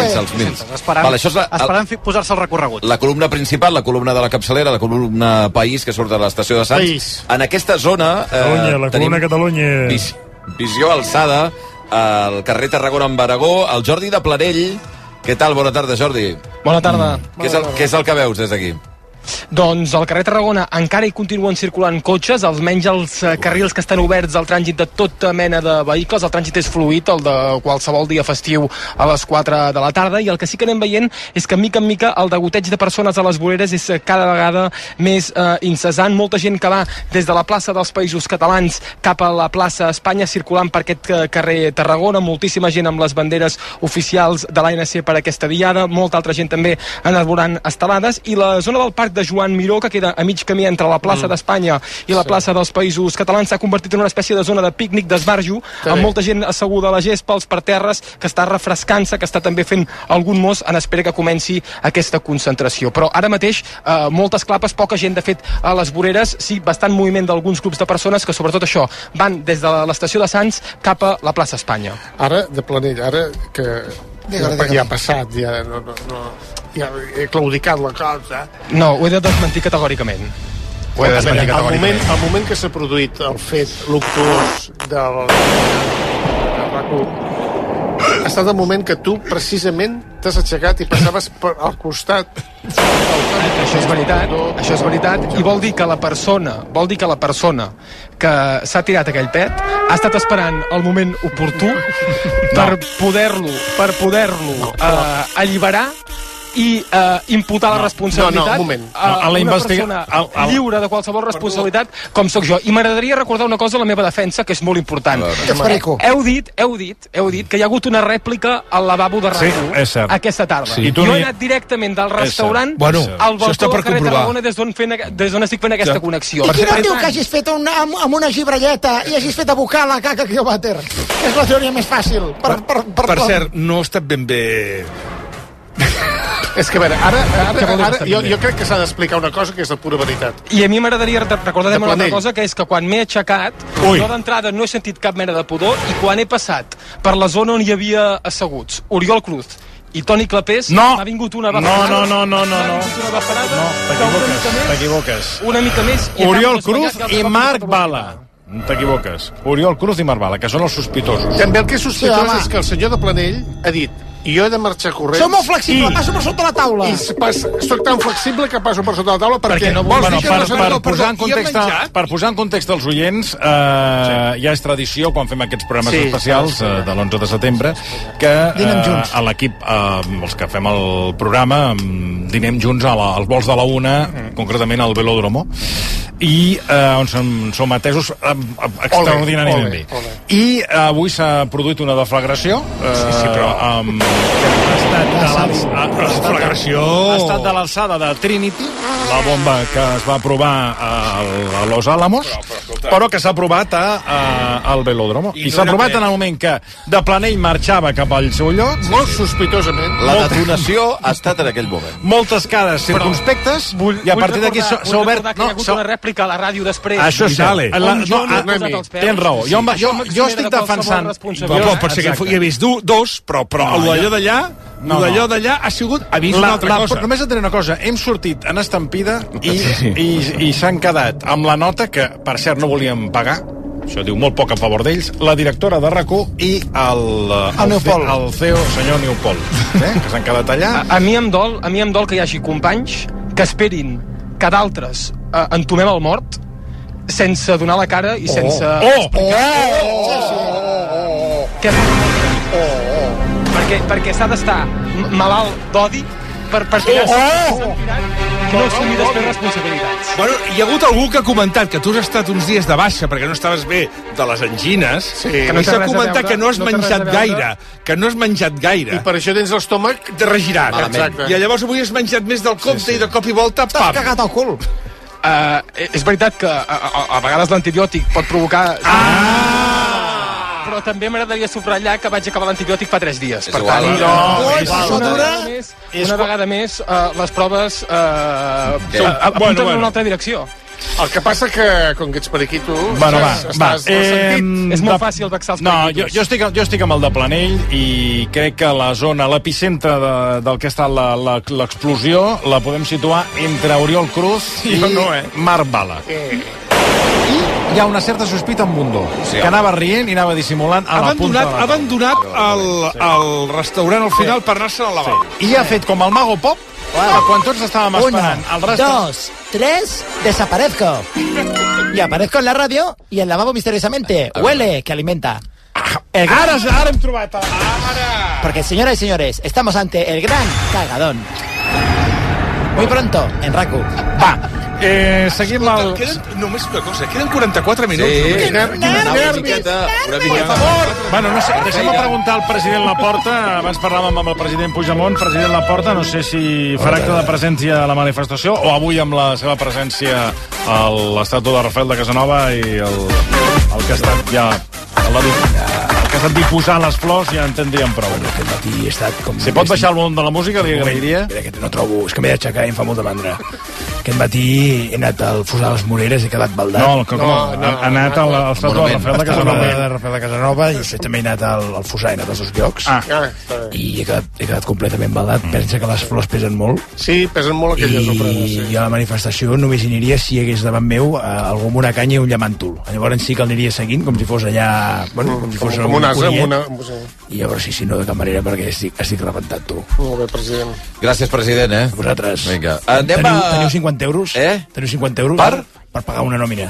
Speaker 20: Esperant posar-se al recorregut.
Speaker 8: La columna principal, la columna de la capçalera, la columna País, que surt de l'estació de Sants. En aquesta zona
Speaker 9: la columna Catalunya.
Speaker 8: Visió alçada, al carrer Tarragona amb Aragó, el Jordi de Planell. Què tal? Bona tarda, Jordi.
Speaker 21: Bona tarda.
Speaker 8: Què és el que veus des d'aquí?
Speaker 21: Doncs al carrer Tarragona encara hi continuen circulant cotxes, almenys els carrils que estan oberts al trànsit de tota mena de vehicles. El trànsit és fluid, el de qualsevol dia festiu a les 4 de la tarda, i el que sí que anem veient és que mica en mica el degoteig de persones a les voreres és cada vegada més incessant. Molta gent que va des de la plaça dels Països Catalans cap a la plaça Espanya circulant per aquest carrer Tarragona, moltíssima gent amb les banderes oficials de l'ANC per aquesta diada, molta altra gent també enarborant estelades, i la zona del Parc de Joan Miró, que queda a mig camí entre la plaça d'Espanya i la plaça dels Països Catalans, s'ha convertit en una espècie de zona de pícnic, d'esbarjo, amb molta gent asseguda a la gespa, als parterres, que està refrescant-se, que està també fent algun mos en espera que comenci aquesta concentració. Però ara mateix, moltes clapes, poca gent, de fet, a les voreres, sí, bastant moviment d'alguns grups de persones que, sobretot això, van des de l'estació de Sants cap a la plaça Espanya.
Speaker 22: Ara, de Planell, ara que ja ha passat, ja he claudicat la cosa.
Speaker 21: No, ho he de desmentir categòricament.
Speaker 22: El moment que s'ha produït el fet luctuós del RAC1 ha estat el moment que tu precisament t'has aixecat i passaves al costat.
Speaker 21: Això és veritat, i vol dir que la persona que s'ha tirat aquell pet ha estat esperant el moment oportú per poder-lo alliberar i imputar la responsabilitat a una persona lliure de qualsevol responsabilitat com sóc jo. I m'agradaria recordar una cosa a la meva defensa, que és molt important. Heu dit que hi ha hagut una rèplica al lavabo de RAC1 aquesta tarda. Jo he anat directament del restaurant al balcó del carrer Tarragona, des d'on estic fent aquesta connexió.
Speaker 19: I qui no diu que hagis fet amb una gibrelleta i hagis fet abocar la caca que jo vàter? És la teoria més fàcil.
Speaker 22: Per cert, no ha estat ben bé... És que, a veure, ara jo crec que s'ha d'explicar una cosa que és de pura veritat.
Speaker 21: I a mi m'agradaria recordar una altra cosa, que és que quan m'he aixecat, jo d'entrada no he sentit cap mena de pudor, i quan he passat per la zona on hi havia asseguts Oriol Cruz i Toni Clapés, m'ha vingut una bafarada.
Speaker 5: No, t'equivoques.
Speaker 21: Una mica més.
Speaker 5: Oriol Cruz i Marc Bala. T'equivoques. Oriol Cruz i Marc Bala, que són els sospitosos.
Speaker 22: També el que és sospitós és que el senyor de Planell ha dit: i jo he de marxar corrents.
Speaker 19: Som molt flexible, passo per sota la taula.
Speaker 22: I soc tan flexible que passo per sota la taula perquè no vols dir que
Speaker 5: per posar en context als oients, ja és tradició, quan fem aquests programes especials de l'11 de setembre, que a l'equip, els que fem el programa, dinem junts als vols de la una, concretament al Velòdromo, i on som atesos extraordinàriament bé. I avui s'ha produït una deflagració, ha estat de l'alçada de Trinity, la bomba que es va provar a Los Álamos, però que s'ha provat al Velòdromo. I s'ha provat en el moment que de Planell marxava cap al seu lloc,
Speaker 22: molt sospitosament.
Speaker 8: La detonació ha estat en aquell moment.
Speaker 5: Moltes cares circunspectes, i a partir d'aquí s'ha obert...
Speaker 21: Vull recordar que hi ha hagut una rèplica a la ràdio després.
Speaker 5: Això és cert. Tens raó. Jo estic defensant...
Speaker 22: Pot ser que hi he vist dos, però allò d'allà ha sigut avís una altra cosa.
Speaker 5: Només et diré una cosa, hem sortit en estampida i s'han quedat amb la nota que, per cert, no volíem pagar, això diu molt poc a favor d'ells, la directora de RAC1 i el CEO, senyor Neupol, que s'han quedat allà.
Speaker 21: A mi em dol que hi hagi companys que esperin que d'altres entomem el mort sense donar la cara i sense perquè s'ha d'estar malalt d'odi perquè no assumir després responsabilitats.
Speaker 22: Bueno, hi ha hagut algú que ha comentat que tu has estat uns dies de baixa perquè no estaves bé de les angines, i s'ha comentat que no has menjat gaire, i per això tens l'estómac regirat. I llavors avui has menjat més del compte i de cop i volta, pam!
Speaker 19: T'has cagat al cul.
Speaker 21: És veritat que a vegades l'antibiòtic pot provocar... Però també m'agradaria subratllar que vaig acabar l'antibiòtic fa 3 dies.
Speaker 8: És igual.
Speaker 21: Una vegada més, les proves apunten en una altra direcció.
Speaker 22: El que passa que, com que ets periquito,
Speaker 5: bueno,
Speaker 21: estàs ressentit. És molt fàcil vexar els periquitos.
Speaker 5: Jo estic amb el de Planell i crec que la zona, l'epicentre del que ha estat l'explosió, la podem situar entre Oriol Cruz i Marc Bala. Hi ha una certa sospita amb Bundó, que anava rient i anava dissimulant a la punta de la...
Speaker 22: Ha abandonat el restaurant al final per anar-se al lavabo.
Speaker 5: I ha fet com el Mago Pop, quan tots estàvem esperant.
Speaker 1: 1, 2, 3, desaparezco. Y aparezco en la radio y el lavabo misteriosamente. Huele, que alimenta.
Speaker 5: Ara hem trobat...
Speaker 1: Porque, señoras y señores, estamos ante el gran cagadón. Muy pronto, en RAC1.
Speaker 5: Va, seguim el...
Speaker 22: Només una cosa, queden 44 minuts.
Speaker 8: Sí,
Speaker 22: nervis.
Speaker 8: Per
Speaker 22: favor.
Speaker 5: Bueno, no sé, deixem-me preguntar al president Laporta. Abans parlàvem amb el president Puigdemont. President Laporta, no sé si farà acte de presència a la manifestació o avui amb la seva presència a l'estàtua de Rafael de Casanova i el que ha estat ja... El que ha estat diposar les flors ja en tindríem prou.
Speaker 9: Aquest matí he estat com...
Speaker 5: Si pot baixar el volum de la música, li agrairia.
Speaker 9: Mira, que no trobo... És que m'he d'aixecar i em fa molta mandra. Aquest matí he anat al Fusar les Moreres i he quedat baldat.
Speaker 5: Ha anat a l'estàtua de Rafael de Casanova.
Speaker 9: De Rafael de Casanova i també he anat al Fusar, he anat als 2 llocs. I he quedat completament baldat. Pensa que les flors pesen molt.
Speaker 22: Sí, pesen molt aquelles ofrenes.
Speaker 9: I a la manifestació només hi aniria si hi hagués davant meu algú amb una canya i un llamàntol. Llavors sí que l'aniria seguint, com si fos allà... Bueno, com si fos
Speaker 22: un ase,
Speaker 9: i llavors si no, de cap manera, perquè estic rebentat, tu.
Speaker 22: Molt bé, president.
Speaker 8: Gràcies, president,
Speaker 9: A vosaltres.
Speaker 8: Vinga.
Speaker 9: Teniu 50 euros? Teniu 50 euros? Per pagar una nòmina.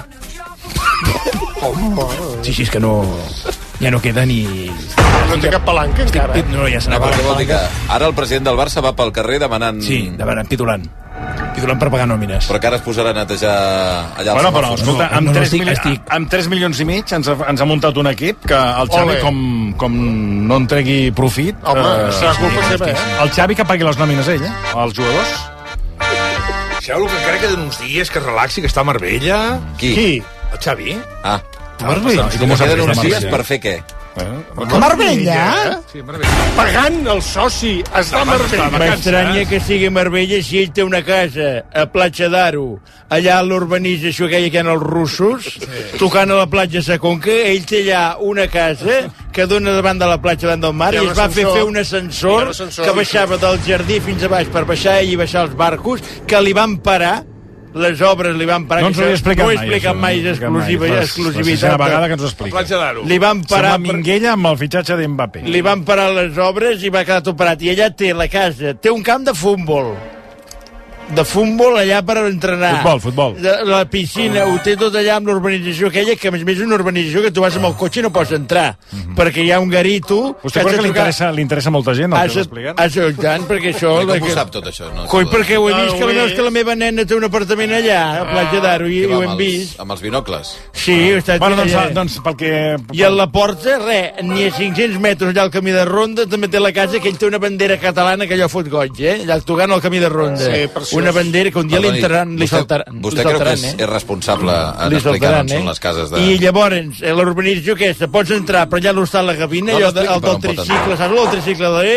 Speaker 9: Sí, és que no... Ja no queda ni...
Speaker 22: No té cap palanca, encara?
Speaker 9: No, ja se n'ha
Speaker 8: pagat. Vol dir que ara el president del Barça va pel carrer demanant...
Speaker 9: Sí, demanant, titulant per pagar nòmines.
Speaker 8: Però que ara es posarà a netejar allà
Speaker 5: els
Speaker 8: semàfors.
Speaker 5: Escolta, amb 3 milions i mig ens ha muntat un equip que el Xavi, com no en tregui profit...
Speaker 22: serà culpa seva,
Speaker 5: El Xavi que pagui les nòmines ell, els jugadors.
Speaker 22: Sabeu que encara queden uns dies, que es relaxi, que està a Marbella?
Speaker 8: Qui?
Speaker 22: El Xavi.
Speaker 8: Ah.
Speaker 22: Marbella.
Speaker 8: I com queden uns dies per fer què?
Speaker 16: A Marbella?
Speaker 22: Sí, Marbella. Pagant el soci està a Marbella.
Speaker 11: M'estranya que sigui a Marbella si ell té una casa a Platja d'Aro, allà a l'urbanització aquella que hi ha els russos, tocant a la platja Sa Conca. Ell té allà una casa que dona davant de la platja, davant del mar, i es va fer un ascensor que baixava del jardí fins a baix per baixar ell i baixar els barcos, que li van parar. Les obres li van parar...
Speaker 5: No ens ho he explicat mai.
Speaker 11: No ho he explicat mai, exclusivitat.
Speaker 5: Una vegada que ens ho explica.
Speaker 22: Platja d'Aro.
Speaker 11: Li van parar...
Speaker 5: Sembla Minguella amb el fitxatge d'Mbappé.
Speaker 11: Li van parar les obres i va quedar tot parat. I allà té la casa, té un camp de futbol. De futbol allà per entrenar.
Speaker 5: Futbol.
Speaker 11: La piscina, ho té tot allà amb l'urbanització aquella, que a més és una urbanització que tu vas amb el cotxe i no pots entrar, perquè hi ha un garito...
Speaker 5: Vostè creu que li interessa molta gent el que us expliquen?
Speaker 11: Tant, perquè això...
Speaker 8: Com ho sap tot això?
Speaker 11: Coi, perquè ho he vist, que la meva nena té un apartament allà, a Platja d'Aro, i ho hem vist.
Speaker 8: Amb els binocles?
Speaker 11: Sí, ho he estat allà.
Speaker 5: Doncs pel que...
Speaker 11: I a la porta, ni a 500 metres allà al camí de Ronda, també té la casa, que ell té una bandera catalana que allò fot goig, allà tocant al camí de Ronda. Una bandera que un dia li saltaran.
Speaker 8: Vostè creu que és responsable en explicar on són les cases de...
Speaker 11: I llavors, l'urbanització aquesta, pots entrar, però allà l'hostal La Gavina, allò del tricicle, saps el tricicle de...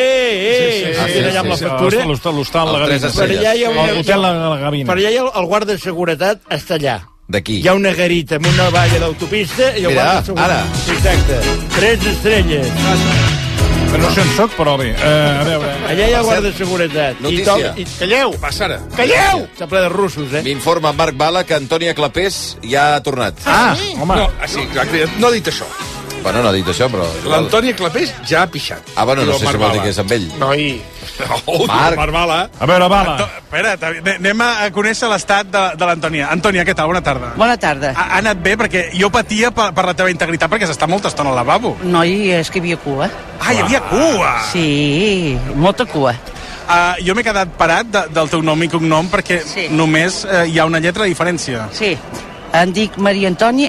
Speaker 11: allà amb la factura.
Speaker 5: L'hostal La Gavina. L'hotel La Gavina.
Speaker 11: Per allà hi ha el guarda de seguretat, està allà.
Speaker 8: D'aquí.
Speaker 11: Hi ha una garita amb una valla d'autopista i el guarda de seguretat. Exacte. 3 estrelles.
Speaker 5: No sé on soc, però bé. A veure...
Speaker 11: Allà hi ha guarda de seguretat.
Speaker 8: Notícia.
Speaker 11: Calleu!
Speaker 22: Passa ara.
Speaker 11: Calleu! Està ple de russos,
Speaker 8: M'informa Marc Bala que Antònia Clapés ja ha tornat.
Speaker 5: Home.
Speaker 22: Sí, exacte. No ha dit això.
Speaker 8: Bueno, no ha dit això, però...
Speaker 22: L'Antònia Clapés ja ha pixat.
Speaker 8: Bueno, no sé si vol dir que és amb ell.
Speaker 22: Noi.
Speaker 8: Marc
Speaker 22: Bala.
Speaker 5: A veure, Bala.
Speaker 7: Espera, anem a conèixer l'estat de l'Antònia. Antònia, què tal? Bona tarda.
Speaker 2: Bona tarda.
Speaker 7: Ha anat bé? Perquè jo patia per la teva integritat, perquè s'està molta estona al lavabo.
Speaker 2: Noi, és que hi havia cua.
Speaker 7: Hi havia cua!
Speaker 2: Sí, molta cua.
Speaker 7: Jo m'he quedat parat del teu nom i cognom perquè només hi ha una lletra de diferència.
Speaker 2: Sí, em dic Maria Antònia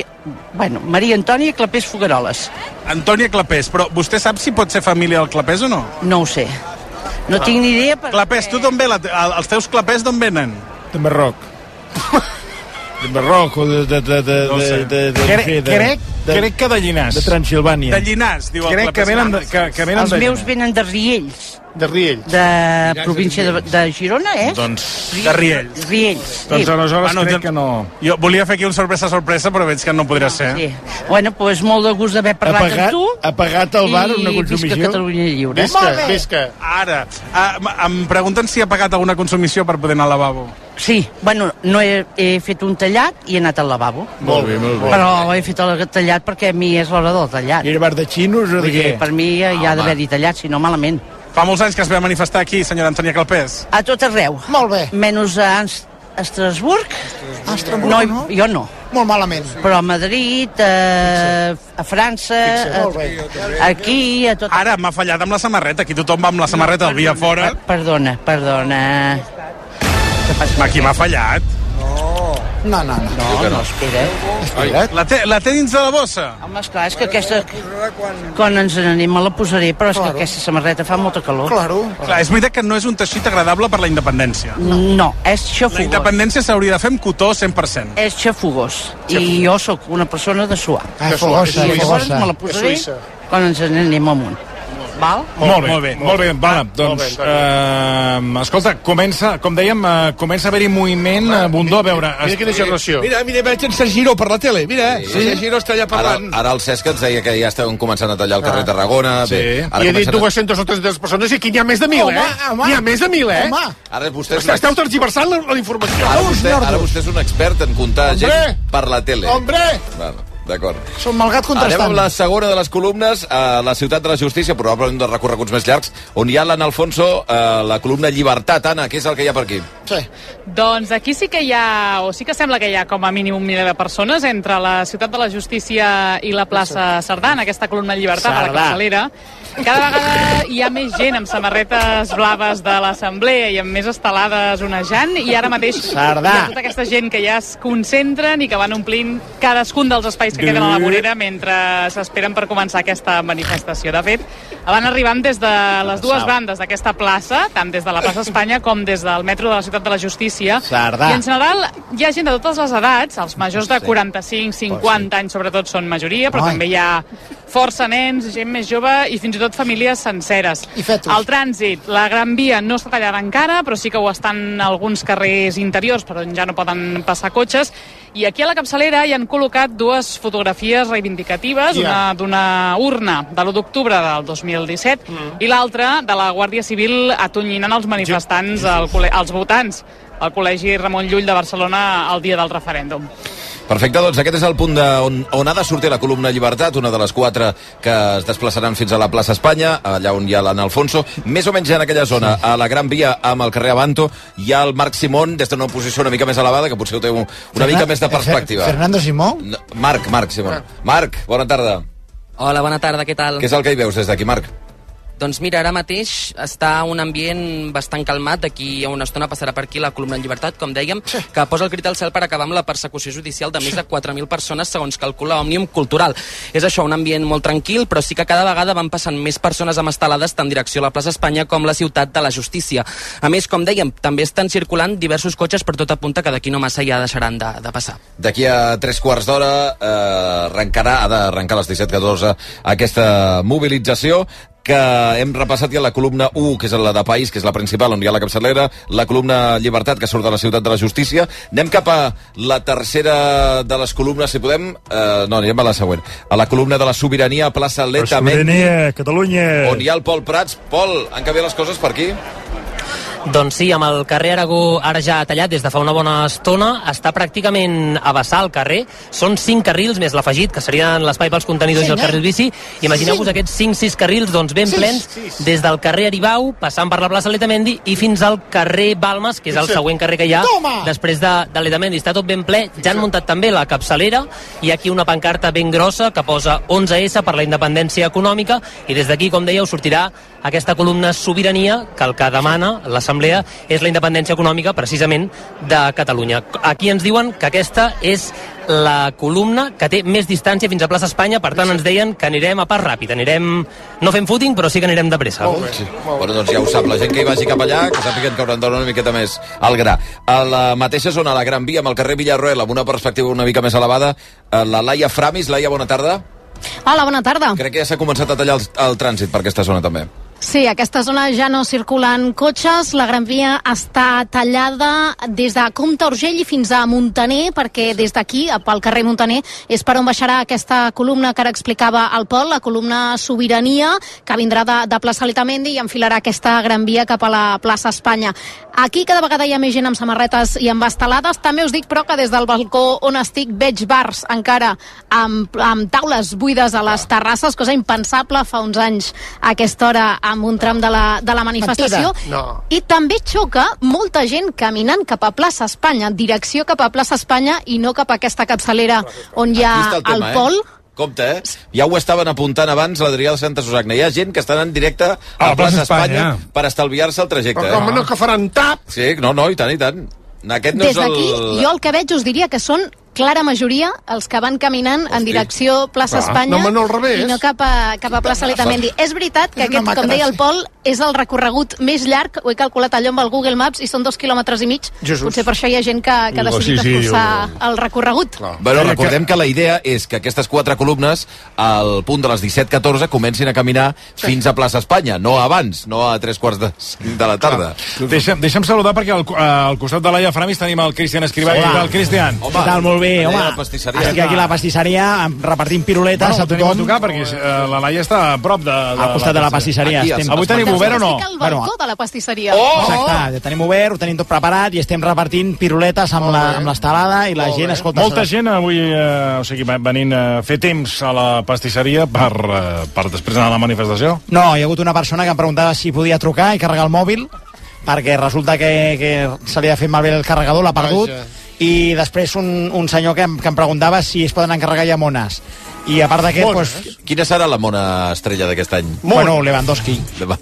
Speaker 2: Clapés Fogaroles.
Speaker 7: Antònia Clapés, però vostè sap si pot ser família del Clapés o no?
Speaker 2: No ho sé. No tinc ni idea perquè...
Speaker 7: Clapés, tu d'on ve? Els teus clapés d'on venen?
Speaker 11: De Marroc.
Speaker 5: De Barroco, crec que de Llinars.
Speaker 9: De Transilvània.
Speaker 17: De Llinars, diu el
Speaker 5: Crec que venen de
Speaker 2: Els meus venen de Riells.
Speaker 17: De Riells.
Speaker 2: De província de Girona,
Speaker 17: Doncs de Riells.
Speaker 2: Riells.
Speaker 5: Doncs aleshores crec que no...
Speaker 17: Jo volia fer aquí un sorpresa, però veig que no podrà ser.
Speaker 2: Sí. Bueno, doncs molt de gust d'haver parlat amb tu.
Speaker 5: Ha pagat el bar una consumició?
Speaker 2: I visca Catalunya Lliure.
Speaker 17: Visca. Ara, em pregunten si ha pagat alguna consumició per poder anar al lavabo.
Speaker 2: Sí, bueno, no he fet un tallat i he anat al lavabo.
Speaker 5: Molt bé.
Speaker 2: Però he fet el tallat perquè a mi és l'hora del tallat.
Speaker 9: I era bar de xinos o de què?
Speaker 2: Per mi hi ha d'haver-hi tallat, si no malament.
Speaker 17: Fa molts anys que es va manifestar aquí, senyora Antònia Calpés.
Speaker 2: A tot arreu.
Speaker 6: Molt bé.
Speaker 2: Menys a Estrasburg.
Speaker 6: A Estrasburg no?
Speaker 2: Jo no.
Speaker 6: Molt malament.
Speaker 2: Però a Madrid, a França, aquí, a tot...
Speaker 17: Ara m'ha fallat amb la samarreta, aquí tothom va amb la samarreta al via fora.
Speaker 2: Perdona.
Speaker 17: Aquí m'ha fallat.
Speaker 6: No,
Speaker 2: espera.
Speaker 17: La té dins de la bossa?
Speaker 2: Home, esclar, és que aquesta... Quan ens n'anem me la posaré, però és que aquesta samarreta fa molta calor.
Speaker 17: Clar, és veritat que no és un teixit agradable per la independència.
Speaker 2: No, és xafogós.
Speaker 17: La independència s'hauria de fer amb cotó 100%.
Speaker 2: És xafogós. I jo sóc una persona de suar.
Speaker 6: Fogosa.
Speaker 2: I llavors me la posaré quan ens n'anem amunt. Val?
Speaker 5: Molt bé. Va, doncs, escolta, com dèiem, comença a haver-hi moviment abundor, a veure...
Speaker 22: Mira quina generació. Mira, veig en Sergi Giró per la tele, mira, Sergi Giró està allà parlant.
Speaker 8: Ara el Cesc ens deia que ja estan començant a tallar el carrer Tarragona.
Speaker 22: Sí. I he dit 200 o 300 persones i aquí n'hi ha més de 1.000, N'hi ha més de 1.000,
Speaker 8: Ara vostè
Speaker 22: esteu tergiversant la informació.
Speaker 8: Ara vostè és un expert en comptar gent per la tele. Bueno, d'acord.
Speaker 6: Som malgat contrastant.
Speaker 8: Anem amb la segona de les columnes, a la ciutat de la justícia, probablement de recorreguts més llargs, on hi ha l'Anna Alfonso, la columna Llibertat. Anna, què és el que hi ha per aquí?
Speaker 6: Sí.
Speaker 12: Doncs aquí sí que hi ha, o sí que sembla que hi ha com a mínim 1.000 de persones entre la ciutat de la justícia i la plaça Cerdà, en aquesta columna Llibertat, a la capçalera. Cada vegada hi ha més gent amb samarretes blaves de l'Assemblea i amb més estelades onejant, i ara mateix hi ha tota aquesta gent que ja es concentren i que van omplint cadascun dels espais que queden a la vorera mentre s'esperen per començar aquesta manifestació. De fet, van arribant des de les dues bandes d'aquesta plaça, tant des de la plaça Espanya com des del metro de la ciutat de la justícia. I en general hi ha gent de totes les edats, els majors de 45, 50 anys sobretot són majoria, però també hi ha força nens, gent més jove i fins i tot famílies senceres. El trànsit, la Gran Via no està tallada encara, però sí que ho estan alguns carrers interiors per on ja no poden passar cotxes. I aquí a la capçalera hi han col·locat dues fotografies reivindicatives, una d'una urna de l'1 d'octubre del 2017 i l'altra de la Guàrdia Civil atonyinant els manifestants, els votants, al Col·legi Ramon Llull de Barcelona el dia del referèndum.
Speaker 8: Perfecte, doncs aquest és el punt on ha de sortir la columna Llibertat, una de les 4 que es desplaçaran fins a la plaça Espanya, allà on hi ha l'Anna Alfonso. Més o menys en aquella zona, a la Gran Via amb el carrer Abanto, hi ha el Marc Simón, des d'una posició una mica més elevada, que potser ho té una mica més de perspectiva.
Speaker 6: Fernando Simón?
Speaker 8: Marc Simón. Marc, bona tarda.
Speaker 3: Hola, bona tarda, què tal?
Speaker 8: Què és el que hi veus des d'aquí, Marc?
Speaker 3: Doncs mira, ara mateix està un ambient bastant calmat. D'aquí a una estona passarà per aquí la columna en Llibertat, com dèiem, que posa el crit al cel per acabar amb la persecució judicial de més de 4.000 persones, segons calcula Òmnium Cultural. És això, un ambient molt tranquil, però sí que cada vegada van passant més persones amb estelades tant direcció a la plaça Espanya com la ciutat de la justícia. A més, com dèiem, també estan circulant diversos cotxes, per tot apunta que d'aquí no massa ja deixaran de passar.
Speaker 8: D'aquí a 3/4 d'hora ha d'arrencar a les 17:14 aquesta mobilització, que hem repassat ja la columna 1, que és la de País, que és la principal, on hi ha la capçalera, la columna Llibertat, que surt de la ciutat de la justícia. Anem cap a la tercera de les columnes, si podem. No, anem a la següent. A la columna de la sobirania, a plaça Letamendi.
Speaker 9: La sobirania, Catalunya.
Speaker 8: On hi ha el Pol Prats. Pol, han canviat les coses per aquí?
Speaker 3: Doncs sí, amb el carrer Aragó ara ja tallat des de fa una bona estona, està pràcticament a vessar el carrer. Són 5 carrils més l'afegit, que serien l'espai pels contenidors i el carril bici. Imagineu-vos aquests 5-6 carrils doncs ben plens, des del carrer Aribau, passant per la plaça Letamendi i fins al carrer Balmes, que és el següent carrer que hi ha després de Letamendi. Està tot ben ple. Ja han muntat també la capçalera. Hi ha aquí una pancarta ben grossa que posa 11S per la independència econòmica, i des d'aquí, com dèieu, sortirà aquesta columna Sobirania, que el que demana l'Assemblea l'Assemblea és la independència econòmica, precisament, de Catalunya. Aquí ens diuen que aquesta és la columna que té més distància fins a plaça Espanya, per tant ens deien que anirem a pas ràpid, anirem no fent footing, però sí que anirem de pressa.
Speaker 8: Sí. Bueno, doncs ja ho sap, la gent que hi vagi cap allà, que sàpiguen que hauran d'anar una miqueta més al gra. A la mateixa zona, a la Gran Via, amb el carrer Villarroel, amb una perspectiva una mica més elevada, la Laia Framis. Laia, bona tarda.
Speaker 4: Hola, bona tarda.
Speaker 8: Crec que ja s'ha començat a tallar el trànsit per aquesta zona també.
Speaker 4: Sí, a aquesta zona ja no circulen cotxes, la Gran Via està tallada des de Comte Urgell fins a Montaner, perquè des d'aquí, pel carrer Montaner, és per on baixarà aquesta columna que ara explicava el Pol, la columna Sobirania, que vindrà de plaça Letamendi i enfilarà aquesta Gran Via cap a la plaça Espanya. Aquí cada vegada hi ha més gent amb samarretes i amb estelades. També us dic, però, que des del balcó on estic veig bars encara amb taules buides a les terrasses, cosa impensable fa uns anys a aquesta hora amb un tram de la manifestació.
Speaker 22: No.
Speaker 4: I també xoca molta gent caminant cap a plaça Espanya, en direcció cap a plaça Espanya i no cap a aquesta capçalera on hi ha el Pol.
Speaker 8: Compte, ja ho estaven apuntant abans l'Adrià de Santa Susagna. Hi ha gent que està anant directe a la plaça Espanya per estalviar-se el trajecte.
Speaker 22: Però com no que faran tap?
Speaker 8: Sí, no, i tant, i tant. Aquest no
Speaker 4: des d'aquí, jo el que veig us diria que són clara majoria els que van caminant en direcció plaça Espanya i no cap a plaça Letamendi. És veritat que aquest, com deia el Pol, és el recorregut més llarg, ho he calculat allò amb el Google Maps, i són 2,5 quilòmetres. Potser per això hi ha gent que ha decidit escurçar el recorregut.
Speaker 8: Bueno, recordem que la idea és que aquestes 4 columnes, al punt de les 17:14, comencin a caminar fins a plaça Espanya, no abans, no a 3:15 de la tarda.
Speaker 5: Deixa'm saludar perquè al costat de Laia Framis tenim el Cristian Escrivà. Què tal, Cristian?
Speaker 1: Què tal? Molt bé, home. Estic aquí a la pastisseria repartint piruletes a tothom.
Speaker 5: Tocar perquè la Laia està a prop
Speaker 1: al costat de la pastisseria.
Speaker 5: Avui tenim obert o no?
Speaker 4: Estic al balcó de la pastisseria.
Speaker 1: Exacte, tenim obert, ho tenim tot preparat i estem repartint piruletes amb l'estelada i la gent escolta.
Speaker 5: Molta gent avui, venint a fer temps a la pastisseria per després anar a la manifestació?
Speaker 1: No, hi ha hagut una persona que em preguntava si podia trucar i carregar el mòbil, perquè resulta que se li ha fet malbé el carregador, l'ha perdut. I després un senyor que em preguntava si es poden encarregar ja mones. I a part d'aquest... Pues...
Speaker 8: Quina serà la mona estrella d'aquest any?
Speaker 1: Bueno, Lewandowski.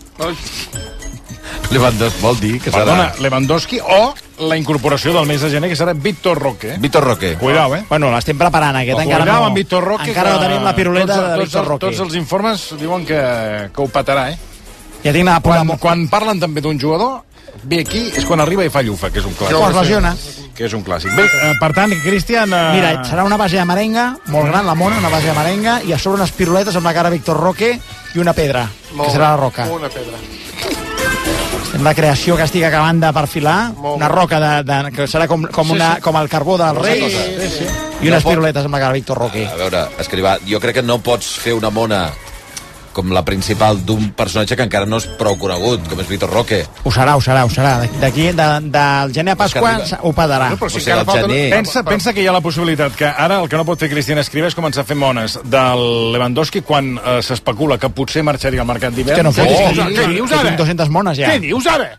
Speaker 8: Lewandowski vol dir que serà...
Speaker 5: Perdona, Lewandowski o la incorporació del mes de gener, que serà Víctor Roque.
Speaker 8: Víctor Roque.
Speaker 5: Cuidao,
Speaker 1: Bueno, l'estem preparant, aquest encara no...
Speaker 5: amb Víctor Roque.
Speaker 1: Encara no tenim la piruleta de Víctor Roque.
Speaker 5: Tots els informes diuen que ho petarà,
Speaker 1: Ja tinc
Speaker 5: quan parlen també d'un jugador, ve aquí és quan arriba i fa llufa, que és un clàssic.
Speaker 1: Es lesiona.
Speaker 5: Que és un clàssic. Bé, per tant, Cristian...
Speaker 1: Mira, serà una base de merenga, molt gran, la mona, una base de merenga, i a sobre unes piruletes amb la cara Víctor Roque i una pedra, que serà la roca.
Speaker 22: Una pedra.
Speaker 1: La creació que estic acabant de perfilar, una roca que serà com el carbó del rei, i unes piruletes amb la cara Víctor Roque.
Speaker 8: A veure, Escrivà, jo crec que no pots fer una mona com la principal d'un personatge que encara no és prou conegut, com és Víctor Roque.
Speaker 1: Ho serà. D'aquí, del gener a Pasqua, ho petarà.
Speaker 5: No, pensa que hi ha la possibilitat que ara el que no pot fer Cristian Escrivà és començar a fer mones del Lewandowski quan s'especula que potser marxaria al mercat d'hivern.
Speaker 1: Que no fotis, què dius ara? Tinc 200 mones ja.
Speaker 22: Què dius ara?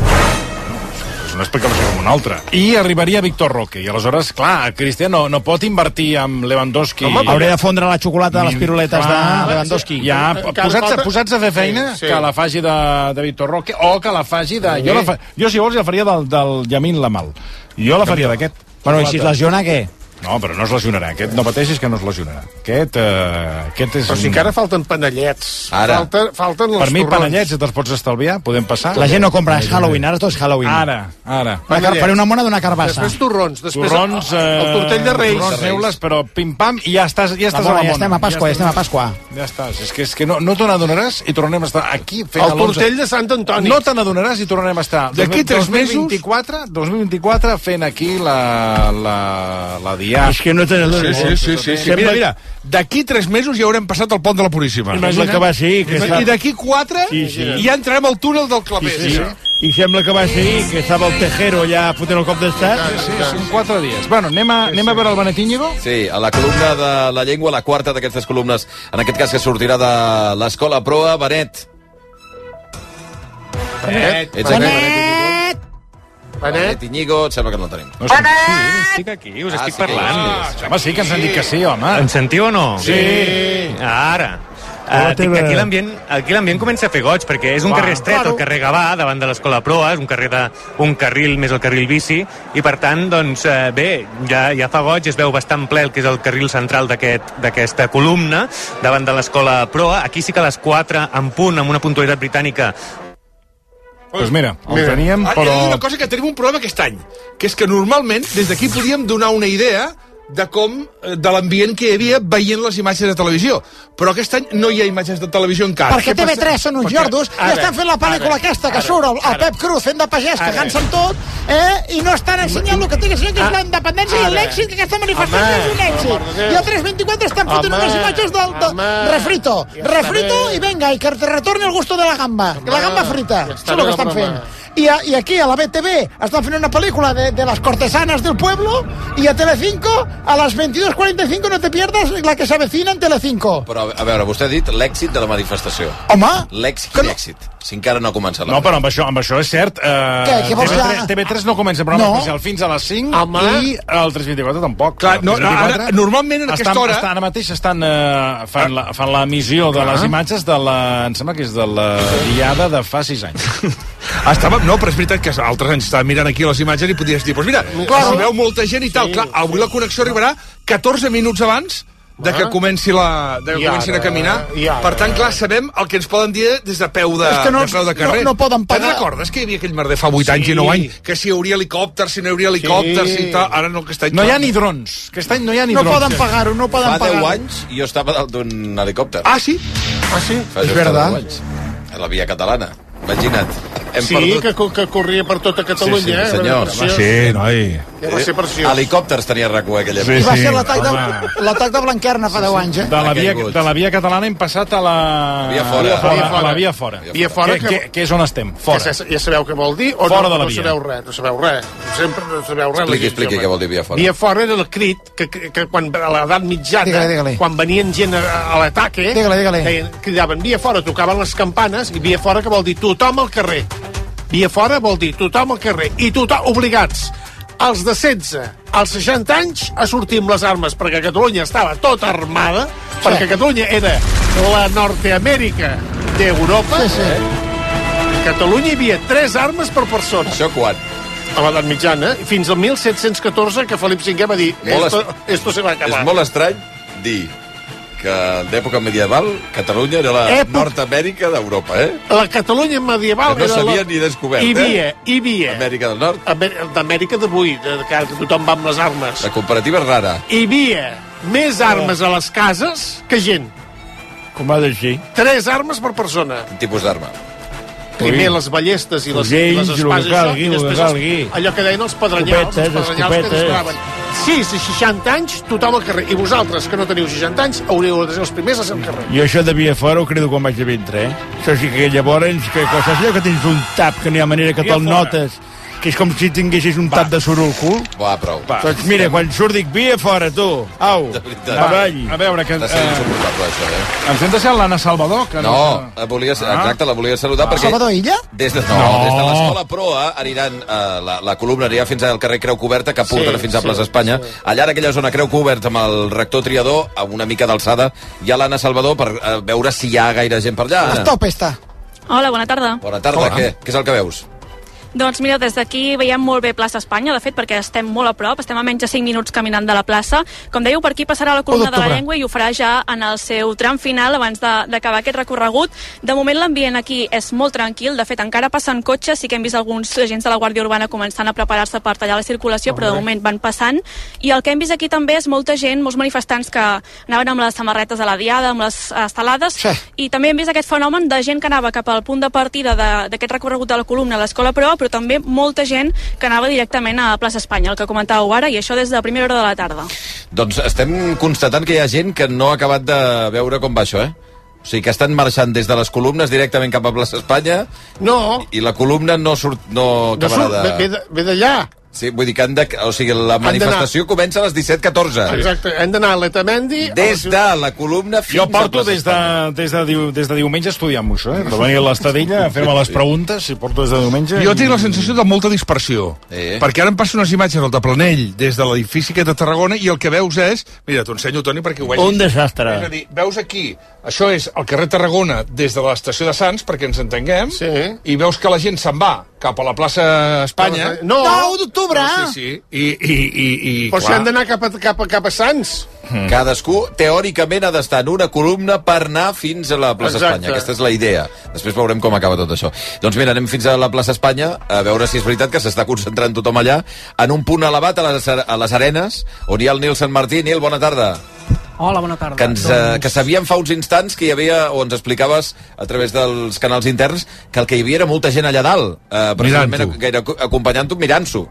Speaker 5: És una especulació com una altra. I arribaria Víctor Roque. I aleshores, clar, Cristian no pot invertir amb Lewandowski.
Speaker 1: Hauré de fondre la xocolata de les piruletes de Lewandowski.
Speaker 5: Ja, posats a fer feina, que la faci de Víctor Roque o que la faci de... Jo, si vols, la faria del Yamin Lamal. Jo la faria d'aquest.
Speaker 1: Bueno, i si es lesiona, què?
Speaker 5: No, però no es lesionarà. Aquest no pateixis que no es lesionarà. Aquest és...
Speaker 22: Però si encara falten panellets.
Speaker 8: Ara.
Speaker 22: Falten els
Speaker 5: per mi,
Speaker 22: torrons.
Speaker 5: panellets te'ls pots estalviar, podem passar.
Speaker 1: La gent no compra, és Halloween, ara tot és Halloween.
Speaker 5: Ara.
Speaker 1: Faré una mona d'una carbassa.
Speaker 22: Després torrons. Després
Speaker 5: torrons,
Speaker 22: el tortell de Reis.
Speaker 5: Torrons neules, però pim-pam, i ja estàs a la mona.
Speaker 1: Ja estem a Pasqua,
Speaker 5: Ja estàs. És que no te n'adonaràs i tornarem a estar aquí fent
Speaker 22: el tortell de Sant Antoni.
Speaker 5: No te n'adonaràs i tornarem a estar.
Speaker 22: D'aquí 3 mesos...
Speaker 5: 2024 fent aquí la diada.
Speaker 22: És que no te Sí. Mira, d'aquí 3 mesos ja haurem passat el pont de la Puríssima.
Speaker 1: Sembla que va ser...
Speaker 22: I d'aquí 4 ja entrarem al túnel del Clapés.
Speaker 1: I sembla que va ser que estava el Tejero ja fotent el cop d'estat.
Speaker 5: Sí, són 4 dies. Bueno, anem a veure el Benet Íñigo?
Speaker 8: Sí, a la columna de la llengua, la quarta d'aquestes columnes, en aquest cas que sortirà de l'Escola Proa. Benet. Ets aquí? Benet Íñigo, et sembla que no el tenim.
Speaker 10: Sí, estic aquí, us estic parlant.
Speaker 5: Home, sí que ens han dit que sí, home.
Speaker 10: Em sentiu o no?
Speaker 5: Sí.
Speaker 10: Ara. Dic que aquí l'ambient comença a fer goig, perquè és un carrer estret, el carrer Gavà, davant de l'escola Proa, és un carrer d'un carril més el carril bici, i per tant, doncs, bé, ja fa goig, es veu bastant ple el que és el carril central d'aquesta columna, davant de l'escola Proa. Aquí sí que a les 4 en punt, amb una puntualitat britànica.
Speaker 5: Doncs mira, el teníem, però...
Speaker 22: Hi ha una cosa que tenim un problema aquest any, que és que normalment des d'aquí podíem donar una idea de de l'ambient que hi havia veient les imatges de televisió. Però aquest any no hi ha imatges de televisió encara.
Speaker 19: Perquè TV3 són uns jordos i estan fent la pel·lícula aquesta que surt el Pep Cruz fent de pagès, cagant-se amb tot, i no estan ensenyant el que té que ensenyar, que és la independència i l'èxit, que aquesta manifestació és un èxit. I el 324 estan fotent unes imatges del refrito i venga, i que retorni el gusto de la gamba. La gamba frita. Això és el que estan fent. Y aquí a la BTV están haciendo una película de las cortesanas del pueblo, y a Telecinco a las 22:45 no te pierdas la que s'avecina en Telecinco.
Speaker 8: Però, a veure, vostè ha dit l'èxit de la manifestació.
Speaker 19: Home!
Speaker 8: L'èxit i l'èxit. Si encara no ha començat la...
Speaker 5: No, però amb això és cert.
Speaker 19: Què vols dir?
Speaker 5: TV3 no comença el programa especial fins a les 5 i el 324 tampoc.
Speaker 22: Clar, normalment en aquesta hora...
Speaker 5: Ara mateix estan fan l'emissió de les imatges de la... Em sembla que és de la diada de fa 6 anys.
Speaker 22: No, però és veritat que altres anys estava mirant aquí les imatges i podies dir, doncs mira, si veu molta gent i tal, clar, avui la connexió arribarà 14 minuts abans de que comencin a caminar. Per tant, clar, sabem el que ens poden dir des de peu de carrer.
Speaker 19: No poden pagar.
Speaker 22: Te'n recordes que hi havia aquell merder fa 8 anys i 9 anys? Que si hi hauria helicòpters, si no hi hauria helicòpters i tal. Ara no, aquest any...
Speaker 5: No hi ha ni drons. Aquest any no hi ha ni drons.
Speaker 19: No poden pagar-ho, no poden pagar-ho.
Speaker 8: Fa 10 anys jo estava dalt d'un helicòpter.
Speaker 22: Ah, sí?
Speaker 8: És veritat. A la via catalana. Imagina't.
Speaker 22: Que corria per tota Catalunya.
Speaker 8: Sí, senyor.
Speaker 22: Sí, noi. Va ser preciós.
Speaker 8: Helicòpters tenia RAC1 aquella
Speaker 19: I va ser l'atac de Blanquerna fa 10 anys,
Speaker 5: De la via catalana hem passat a la...
Speaker 8: Via fora.
Speaker 5: A la via fora. Que és on estem, fora.
Speaker 22: Ja sabeu què vol dir o no sabeu res? No sabeu res. Sempre no sabeu res.
Speaker 8: Expliqui què vol dir via fora.
Speaker 22: Via fora era el crit que quan a l'edat mitjana, quan venien gent a l'ataque, cridaven via fora, tocaven les campanes, i via fora que vol dir tothom al carrer. Via fora vol dir tothom al carrer. I tothom obligats, els de 16 als 60 anys, a sortir amb les armes, perquè Catalunya estava tota armada, perquè Catalunya era la Nord-Amèrica d'Europa. A Catalunya hi havia 3 armes per persona.
Speaker 8: Això quan?
Speaker 22: A l'edat mitjana, fins al 1714, que Felip V va dir esto se va acabar.
Speaker 8: És molt estrany dir que d'època medieval Catalunya era la Nord-Amèrica d'Europa,
Speaker 22: La Catalunya medieval
Speaker 8: que no s'havia ni descobert,
Speaker 22: Hi havia
Speaker 8: Amèrica del Nord.
Speaker 22: D'Amèrica d'avui, que tothom va amb les armes.
Speaker 8: La comparativa és rara.
Speaker 22: Hi havia més armes a les cases que gent.
Speaker 11: Com ha de ser?
Speaker 22: 3 armes per persona.
Speaker 8: Quin tipus d'arma?
Speaker 22: Primer les ballestes i les espases, i després allò que deien els pedrenyals, que disparaven. 6 a 60 anys, tothom al carrer. I vosaltres, que no teniu 60 anys, hauríeu de ser els primers a ser al carrer.
Speaker 11: Jo això de via fora ho credo quan vaig a ventre, Això sí que llavors, saps allò que tens un tap que no hi ha manera que te'l notes, que és com si tinguessis un tap de suro al cul?
Speaker 8: Va, prou.
Speaker 11: Doncs mira, quan surt dic, via fora, tu. Au, avall.
Speaker 5: A veure, que...
Speaker 8: Està sent insuportable, això,
Speaker 5: Ens hem de ser l'Anna Salvador, que
Speaker 8: no... Exacte, la volia saludar, perquè...
Speaker 19: Salvador Illa?
Speaker 8: Des de l'Escola Proa aniran... La columna anirà fins al carrer Creu Coberta, que portarà fins a Plaça Espanya. Allà, en aquella zona Creu Coberta, amb el rector Triador, a una mica d'alçada, hi ha l'Anna Salvador per veure si hi ha gaire gent per allà.
Speaker 19: Stop, està.
Speaker 14: Hola, bona tarda.
Speaker 8: Bona tarda, què és el que veus?
Speaker 14: Doncs mira, des d'aquí veiem molt bé plaça Espanya, de fet, perquè estem molt a prop, estem a menys de 5 minuts caminant de la plaça. Com dèieu, per aquí passarà la columna de la llengua i ho farà ja en el seu tram final abans d'acabar aquest recorregut. De moment l'ambient aquí és molt tranquil, de fet encara passen cotxes, sí que hem vist alguns agents de la Guàrdia Urbana començant a preparar-se per tallar la circulació, però de moment van passant. I el que hem vist aquí també és molta gent, molts manifestants que anaven amb les samarretes de la diada, amb les estelades, i també hem vist aquest fenomen de gent que anava cap al punt de partida d'aquest recorregut de la columna a l'Escola Proa, però també molta gent que anava directament a Plaça Espanya, el que comentàveu ara, i això des de primera hora de la tarda.
Speaker 8: Doncs estem constatant que hi ha gent que no ha acabat de veure com va això, O sigui, que estan marxant des de les columnes directament cap a Plaça Espanya.
Speaker 22: No.
Speaker 8: I la columna no acabarà de...
Speaker 22: Ve d'allà.
Speaker 8: Sí, vull dir que la manifestació comença a les 17:14.
Speaker 22: Exacte, hem d'anar a l'Etamendi...
Speaker 8: Des de la columna fins
Speaker 5: jo porto des de diumenge estudiant-m'ho, això, de venir a l'Estadella a fer-me les preguntes, i porto des de diumenge...
Speaker 22: Jo tinc la sensació de molta dispersió, perquè ara em passo unes imatges del Planell des de l'edifici aquest de Tarragona i el que veus és... Mira, t'ho ensenyo, Toni, perquè ho vegis.
Speaker 11: Un desastre.
Speaker 22: És a dir, veus aquí, això és el carrer Tarragona des de l'estació de Sants, perquè ens entenguem, i veus que la gent se'n va cap a la plaça Espanya.
Speaker 16: No, 1 d'octubre!
Speaker 22: Sí. I però si han d'anar cap a Sants.
Speaker 8: Cadascú, teòricament, ha d'estar en una columna per anar fins a la plaça Espanya. Aquesta és la idea. Després veurem com acaba tot això. Doncs mira, anem fins a la plaça Espanya a veure si és veritat que s'està concentrant tothom allà en un punt elevat a les Arenes, on hi ha el Nil Sant Martí. Nil, bona tarda.
Speaker 15: Hola, bona tarda.
Speaker 8: Que sabíem fa uns instants que hi havia, o ens explicaves a través dels canals interns, que el que hi havia era molta gent allà dalt, precisament acompanyant-ho, mirant-s'ho.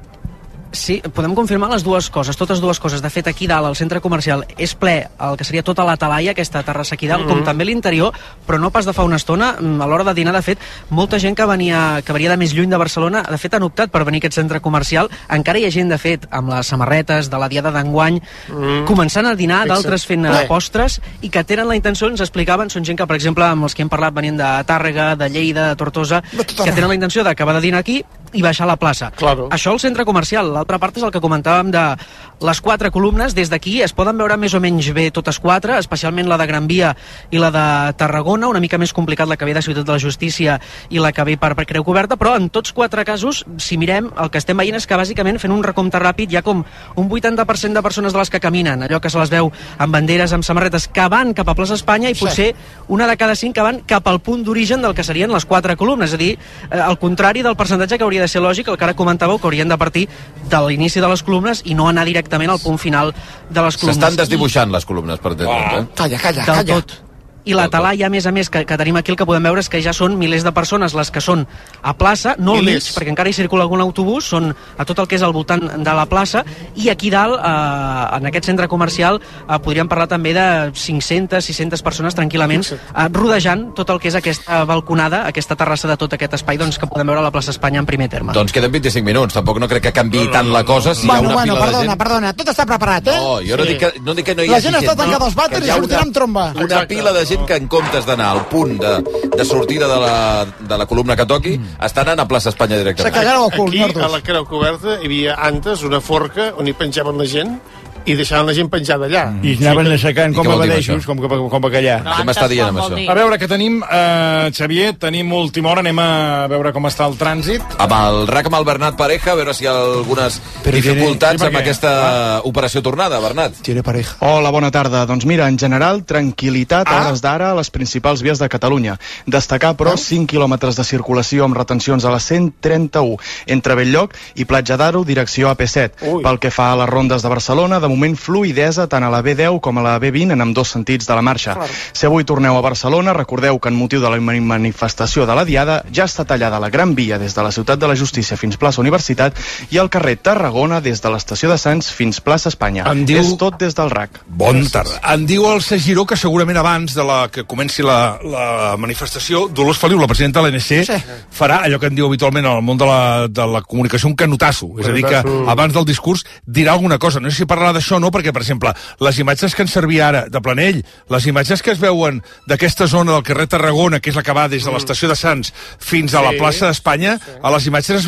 Speaker 15: Sí, podem confirmar les dues coses, totes dues coses. De fet, aquí dalt, al centre comercial, és ple el que seria tota la talaia, aquesta terrassa aquí dalt, com també l'interior, però no pas de fa una estona. A l'hora de dinar, de fet, molta gent que venia de més lluny de Barcelona, de fet, han optat per venir a aquest centre comercial. Encara hi ha gent, de fet, amb les samarretes de la diada d'enguany, començant a dinar, d'altres fent postres, i que tenen la intenció, ens explicaven, són gent que, per exemple, amb els que hem parlat venint de Tàrrega, de Lleida, de Tortosa, que tenen la intenció d'acabar de dinar aquí i baixar a la plaça. Això al centre comercial. L'altra part és el que comentàvem de les 4 columnes. Des d'aquí es poden veure més o menys bé totes 4, especialment la de Gran Via i la de Tarragona, una mica més complicat la que ve de Ciutat de la Justícia i la que ve per Creu Coberta, però en tots 4 casos, si mirem, el que estem veient és que bàsicament fent un recompte ràpid hi ha com un 80% de persones de les que caminen, allò que se les veu amb banderes, amb samarretes, que van cap a plaça Espanya, i potser una de cada 5 que van cap al punt d'origen del que serien les 4 columnes, és a dir, al contrari del percentatge que hauria de ser lògic, el que ara comentàveu, que haurien de partir de l'inici de les columnes i no anar directament al punt final de les columnes.
Speaker 8: S'estan desdibuixant les columnes, per entendre'ns,
Speaker 16: Calla.
Speaker 15: Del tot. I la talaia, a més, que tenim aquí, el que podem veure és que ja són milers de persones les que són a plaça, no al mig, perquè encara hi circula algun autobús, són a tot el que és al voltant de la plaça, i aquí dalt, en aquest centre comercial, podríem parlar també de 500-600 persones tranquil·lament, rodejant tot el que és aquesta balconada, aquesta terrassa de tot aquest espai, doncs, que podem veure a la plaça Espanya en primer terme.
Speaker 8: Doncs queden 25 minuts, tampoc no crec que canviï tant la cosa si hi ha una pila de gent.
Speaker 16: Perdona, tot està preparat,
Speaker 8: No, jo no dic que no hi hagi gent.
Speaker 16: La gent està tancada als vàters i sortirà amb tromba.
Speaker 8: Una pila de gent que en comptes d'anar al punt de sortida de la columna que toqui, estan anant a plaça Espanya directament.
Speaker 16: Se cagaran al cul,
Speaker 22: Aquí, a la Creu Coberta, hi havia antes una forca on hi penjaven la gent i deixaven la gent penjada allà.
Speaker 11: I anaven assecant com abadeixos, com bacallà.
Speaker 8: Què m'està dient amb això?
Speaker 5: A veure, que tenim, Xavier, tenim última hora, anem a veure com està el trànsit.
Speaker 8: Amb el RAC, amb el Bernat Pareja, a veure si hi ha algunes dificultats amb aquesta operació tornada, Bernat.
Speaker 16: Tiene pareja.
Speaker 18: Hola, bona tarda. Doncs mira, en general, tranquil·litat a hores d'ara a les principals vies de Catalunya. Destacar, però, 5 quilòmetres de circulació amb retencions a la 131 entre Belllloc i Platja d'Aro, direcció AP7. Pel que fa a les rondes de Barcelona, de moment fluidesa tant a la B10 com a la B20 en ambdós sentits de la marxa. Si avui torneu a Barcelona, recordeu que en motiu de la manifestació de la Diada ja està tallada la Gran Via des de la Ciutat de la Justícia fins plaça Universitat i el carrer Tarragona des de l'estació de Sants fins plaça Espanya. És tot des del RAC.
Speaker 22: Bona tarda. Em diu el Cesc Giró que segurament abans de que comenci la manifestació, Dolors Feliu, la presidenta de l'ANC, farà allò que en diu habitualment al món de la comunicació, un canutasso. És a dir, que abans del discurs dirà alguna cosa. No sé si parlarà d'això o no, perquè, per exemple, les imatges que ens servia ara de Planell, les imatges que es veuen d'aquesta zona del carrer Tarragona, que és la que va des de l'estació de Sants fins a la plaça d'Espanya, a les imatges es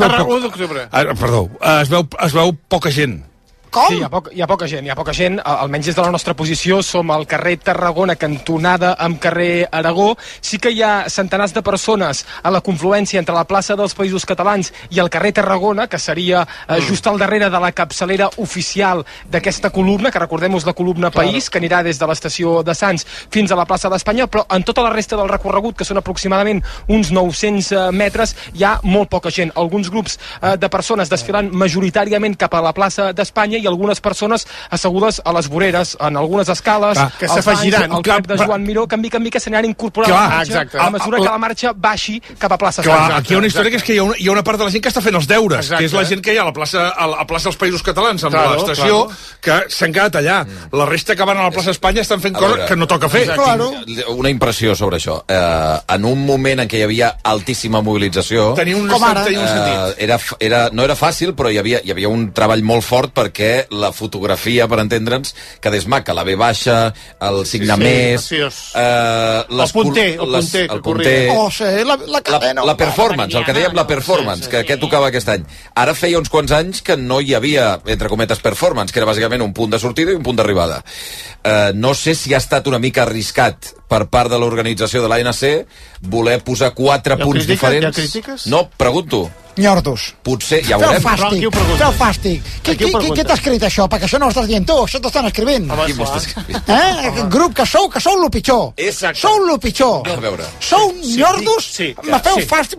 Speaker 22: veu es veu poca gent.
Speaker 15: Com?
Speaker 21: Sí, hi ha poca gent, almenys des de la nostra posició som al carrer Tarragona, cantonada amb carrer Aragó. Sí que hi ha centenars de persones a la confluència entre la plaça dels Països Catalans i el carrer Tarragona, que seria just al darrere de la capçalera oficial d'aquesta columna, que recordem-nos la columna País, que anirà des de l'estació de Sants fins a la plaça d'Espanya, però en tota la resta del recorregut, que són aproximadament uns 900 metres, hi ha molt poca gent. Alguns grups de persones desfilant majoritàriament cap a la plaça d'Espanya i algunes persones assegudes a les voreres, en algunes escales,
Speaker 22: que s'afegiran.
Speaker 21: El cap de Joan Miró, que en mica en mica s'aniran incorporant a la marxa, a mesura que la marxa baixi cap a plaça
Speaker 22: Clar,
Speaker 21: Espanya.
Speaker 22: aquí hi ha una història que és que hi ha una part de la gent que està fent els deures, que és la gent que hi ha a la plaça dels Països Catalans, amb l'estació, que s'han quedat allà. La resta que van a la plaça Espanya estan fent coses que no toca fer.
Speaker 8: Una impressió sobre això. En un moment en què hi havia altíssima mobilització,
Speaker 22: tenia un sentit.
Speaker 8: no era fàcil, però hi havia un treball molt fort perquè la fotografia, per entendre'ns, quedés maca. La V baixa, el signe més...
Speaker 22: El punter que corria.
Speaker 8: La performance, el que dèiem la performance, que tocava aquest any. Ara feia uns quants anys que no hi havia, entre cometes, performance, que era bàsicament un punt de sortida i un punt d'arribada. No sé si ha estat una mica arriscat per part de l'organització de l'ANC voler posar 4 punts diferents.
Speaker 7: Ja critiques?
Speaker 8: No, pregunto.
Speaker 1: Nyordos.
Speaker 8: Potser, ja ho veurem.
Speaker 1: Feu fàstic. Què t'ha escrit això? Perquè això no ho estàs dient tu, això t'ho estan escrivint.
Speaker 8: Qui m'ho està escrivint?
Speaker 1: Grup que sou lo pitjor. Sou lo pitjor.
Speaker 8: A veure.
Speaker 1: Sou nyordos? Me feu fàstic.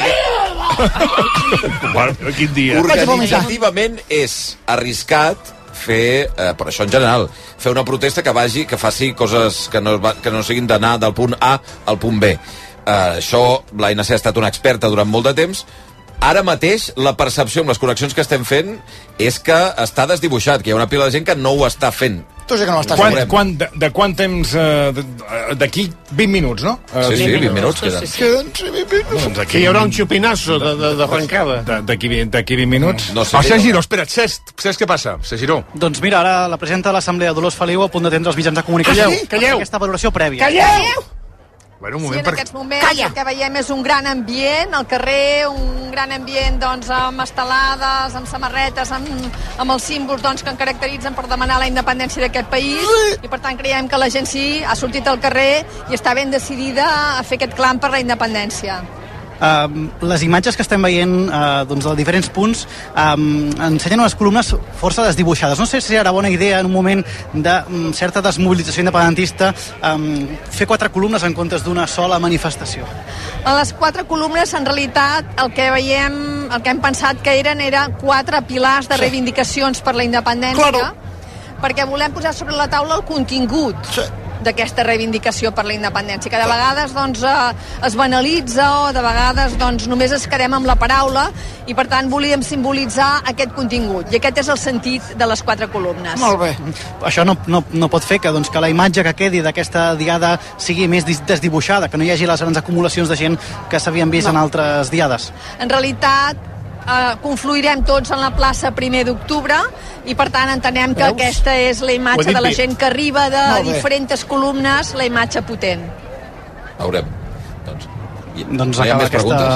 Speaker 22: Quin dia.
Speaker 8: Organitzativament és arriscat fer, per això en general, fer una protesta que faci coses que no siguin d'anar del punt A al punt B. Això, l'ANC ha estat una experta durant molt de temps. Ara mateix, la percepció amb les connexions que estem fent és que està desdibuixat, que hi ha una pila de gent que no ho està fent.
Speaker 1: Tu sí que no l'estàs fent.
Speaker 5: De quant temps? D'aquí 20 minuts, no?
Speaker 8: Sí, 20 minuts queden.
Speaker 22: Doncs aquí hi haurà un xupinazo d'arrencada.
Speaker 5: D'aquí 20 minuts?
Speaker 22: No sé. Cesc Giró, espera't, Cesc, què passa? Cesc Giró.
Speaker 15: Doncs mira, ara la presidenta de l'Assemblea, Dolors Feliu, a punt d'atendre els mitjans de comunicació.
Speaker 22: Calleu!
Speaker 15: Aquesta valoració prèvia.
Speaker 22: Calleu! Bueno,
Speaker 13: Sí, en aquests moments el que veiem és un gran ambient al carrer, un gran ambient doncs, amb estelades, amb samarretes, amb els símbols doncs, que en caracteritzen per demanar la independència d'aquest país, i per tant creiem que la gent sí ha sortit al carrer i està ben decidida a fer aquest clam per la independència.
Speaker 15: Les imatges que estem veient doncs, de diferents punts ensenyen unes columnes força desdibuixades. No sé si era bona idea en un moment de certa desmobilització independentista fer 4 columnes en comptes d'una sola manifestació.
Speaker 13: En les 4 columnes, en realitat, el que veiem, el que hem pensat que eren 4 pilars de reivindicacions per la independència, perquè volem posar sobre la taula el contingut d'aquesta reivindicació per la independència, que de vegades doncs, es banalitza o de vegades doncs, només es quedem amb la paraula, i per tant volíem simbolitzar aquest contingut, i aquest és el sentit de les 4 columnes.
Speaker 15: Molt bé. Això no pot fer que la imatge que quedi d'aquesta diada sigui més desdibuixada, que no hi hagi les grans acumulacions de gent que s'havien vist en altres diades.
Speaker 13: En realitat, confluirem tots en la plaça 1 d'octubre, i per tant entenem que aquesta és la imatge de la gent que arriba de diferents columnes, la imatge potent.
Speaker 8: Veurem.
Speaker 15: Doncs acaba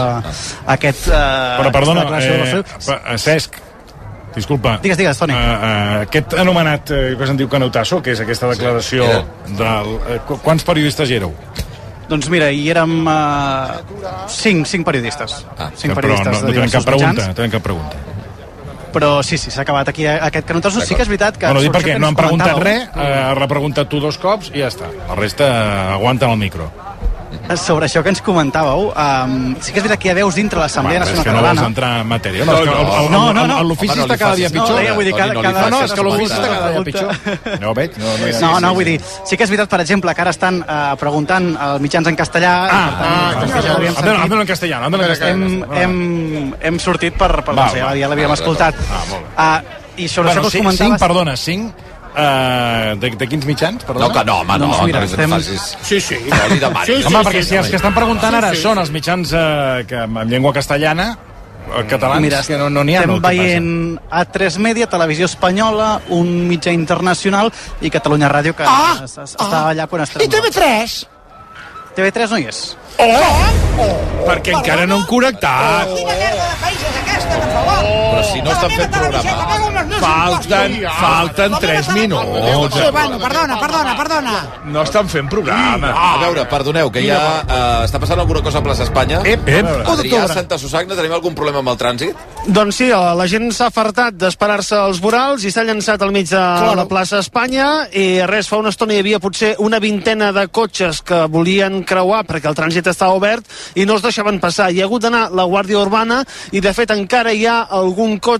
Speaker 5: Però perdona, Cesc, disculpa.
Speaker 15: Digues, Toni.
Speaker 5: Aquest anomenat, que se'n diu canotasso, que és aquesta declaració quants periodistes hi éreu?
Speaker 15: Doncs mira, hi érem 5 periodistes. 5 periodistes
Speaker 5: no tenen cap pregunta.
Speaker 15: Però sí, s'ha acabat aquí aquest canotasso. Sí que és veritat que...
Speaker 5: Bueno, dic perquè no han preguntat res, has repreguntat tu 2 cops i ja està. La resta aguanten el micro.
Speaker 15: Sobre això que ens comentàveu, sí que és veritat que hi ha veus dintre l'Assemblea Nacional Catalana.
Speaker 5: És que no vols entrar en matèria.
Speaker 15: No.
Speaker 5: L'ofici està cada dia pitjor.
Speaker 15: No,
Speaker 5: és que l'ofici està cada dia pitjor. No ho veig.
Speaker 15: No, vull dir, sí que és veritat, per exemple, que ara estan preguntant als mitjans en castellà.
Speaker 5: Hándalo en castellano.
Speaker 15: Hem sortit per ja l'havíem escoltat. I sobre això que us comentaves...
Speaker 5: 5, perdona, 5... de quins mitjans? Perdona?
Speaker 8: No, Sí.
Speaker 5: Home, perquè si els que estan preguntant ara són els mitjans en llengua castellana, catalans, que no n'hi ha.
Speaker 15: Estem veient A3 Media, Televisió Espanyola, un mitjà internacional, i Catalunya Ràdio, que està allà quan estem...
Speaker 1: I TV3?
Speaker 15: TV3 no hi és.
Speaker 22: Perquè encara no han connectat.
Speaker 1: Quina merda de país és aquesta, per favor?
Speaker 8: Però si no estan fent programa.
Speaker 22: Falten 3 minuts.
Speaker 1: Sí, bueno, perdona.
Speaker 22: No estan fent programa.
Speaker 8: A veure, perdoneu, que ja està passant alguna cosa a Plaça Espanya. Adrià, Santa Susagna, tenim algun problema amb el trànsit?
Speaker 7: Doncs sí, la gent s'ha fartat d'esperar-se als vorals i s'ha llançat al mig de la plaça Espanya, i res, fa una estona hi havia potser una vintena de cotxes que volien creuar perquè el trànsit estava obert i no els deixaven passar. Hi ha hagut d'anar la Guàrdia Urbana i de fet encara hi ha algun cotxe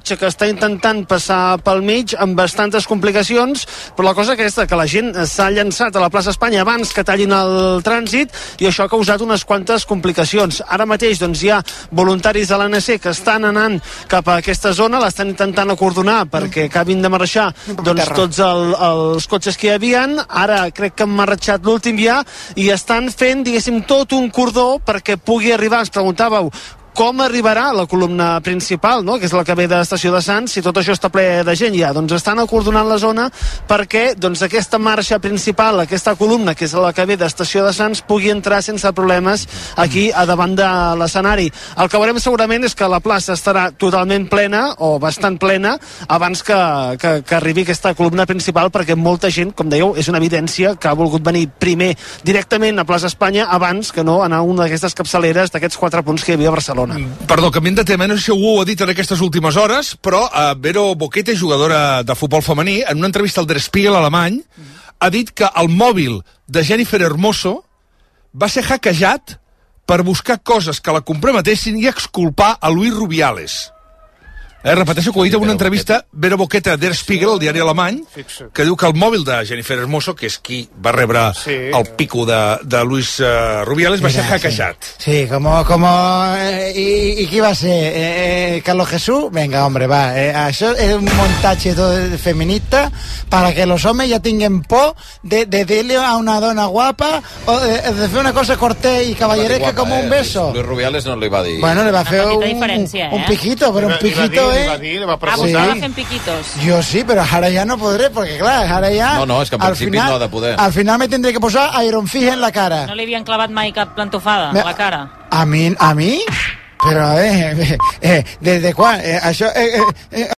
Speaker 7: cotxe que està intentant passar pel mig amb bastantes complicacions, però la cosa aquesta, que la gent s'ha llançat a la plaça Espanya abans que tallin el trànsit i això ha causat unes quantes complicacions. Ara mateix doncs, hi ha voluntaris de l'ANC que estan anant cap a aquesta zona, l'estan intentant acordonar perquè acabin de marxar doncs, tots els cotxes que hi havien. Ara crec que han marxat l'últim ja i estan fent, diguéssim, tot un cordó perquè pugui arribar. Ens preguntàveu com arribarà la columna principal, no? Que és la que ve de l'estació de Sants, si tot això està ple de gent ja. Doncs estan acordonant la zona perquè doncs, aquesta marxa principal, aquesta columna, que és la que ve de l'estació de Sants, pugui entrar sense problemes aquí a davant de l'escenari. El que veurem segurament és que la plaça estarà totalment plena, o bastant plena, abans que arribi aquesta columna principal, perquè molta gent, com dèieu, és una evidència que ha volgut venir primer directament a plaça Espanya abans que no anar a una d'aquestes capçaleres d'aquests 4 punts que hi havia a Barcelona.
Speaker 22: Perdó, canviant de tema, no sé si algú ho ha dit en aquestes últimes hores, però Vero Boquete, jugadora de futbol femení, en una entrevista al Der Spiegel alemany, ha dit que el mòbil de Jennifer Hermoso va ser hackejat per buscar coses que la comprometessin i exculpar a Luis Rubiales. Repeteixo que ho ha dit en una entrevista Vero Boquete a Der Spiegel, el diari alemany, que diu que el mòbil de Jennifer Hermoso, que és qui va rebre el pico de Luis Rubiales, va ser hackejat.
Speaker 16: Sí, ¿y qué va a ser? ¿Carlos Jesús? Venga, hombre, va. Eso es un montaje todo feminista para que los hombres ya tengan por de decirle a una dona guapa o de hacer una cosa cortés y caballeresca como un beso.
Speaker 8: Luis Rubiales no li va dir...
Speaker 16: Bueno, le va a hacer un piquito, pero un piquito...
Speaker 22: Le va preguntar.
Speaker 2: Hacen piquitos.
Speaker 16: Yo sí, pero ahora ya no podré, porque claro, ahora ya...
Speaker 8: No, és que en principi no ha de poder.
Speaker 16: Al final me tendré que posar Iron Fist en la cara.
Speaker 2: No li havien clavat mai cap plantofada a la cara?
Speaker 16: ¿A mí? Pero, ¿desde cuándo?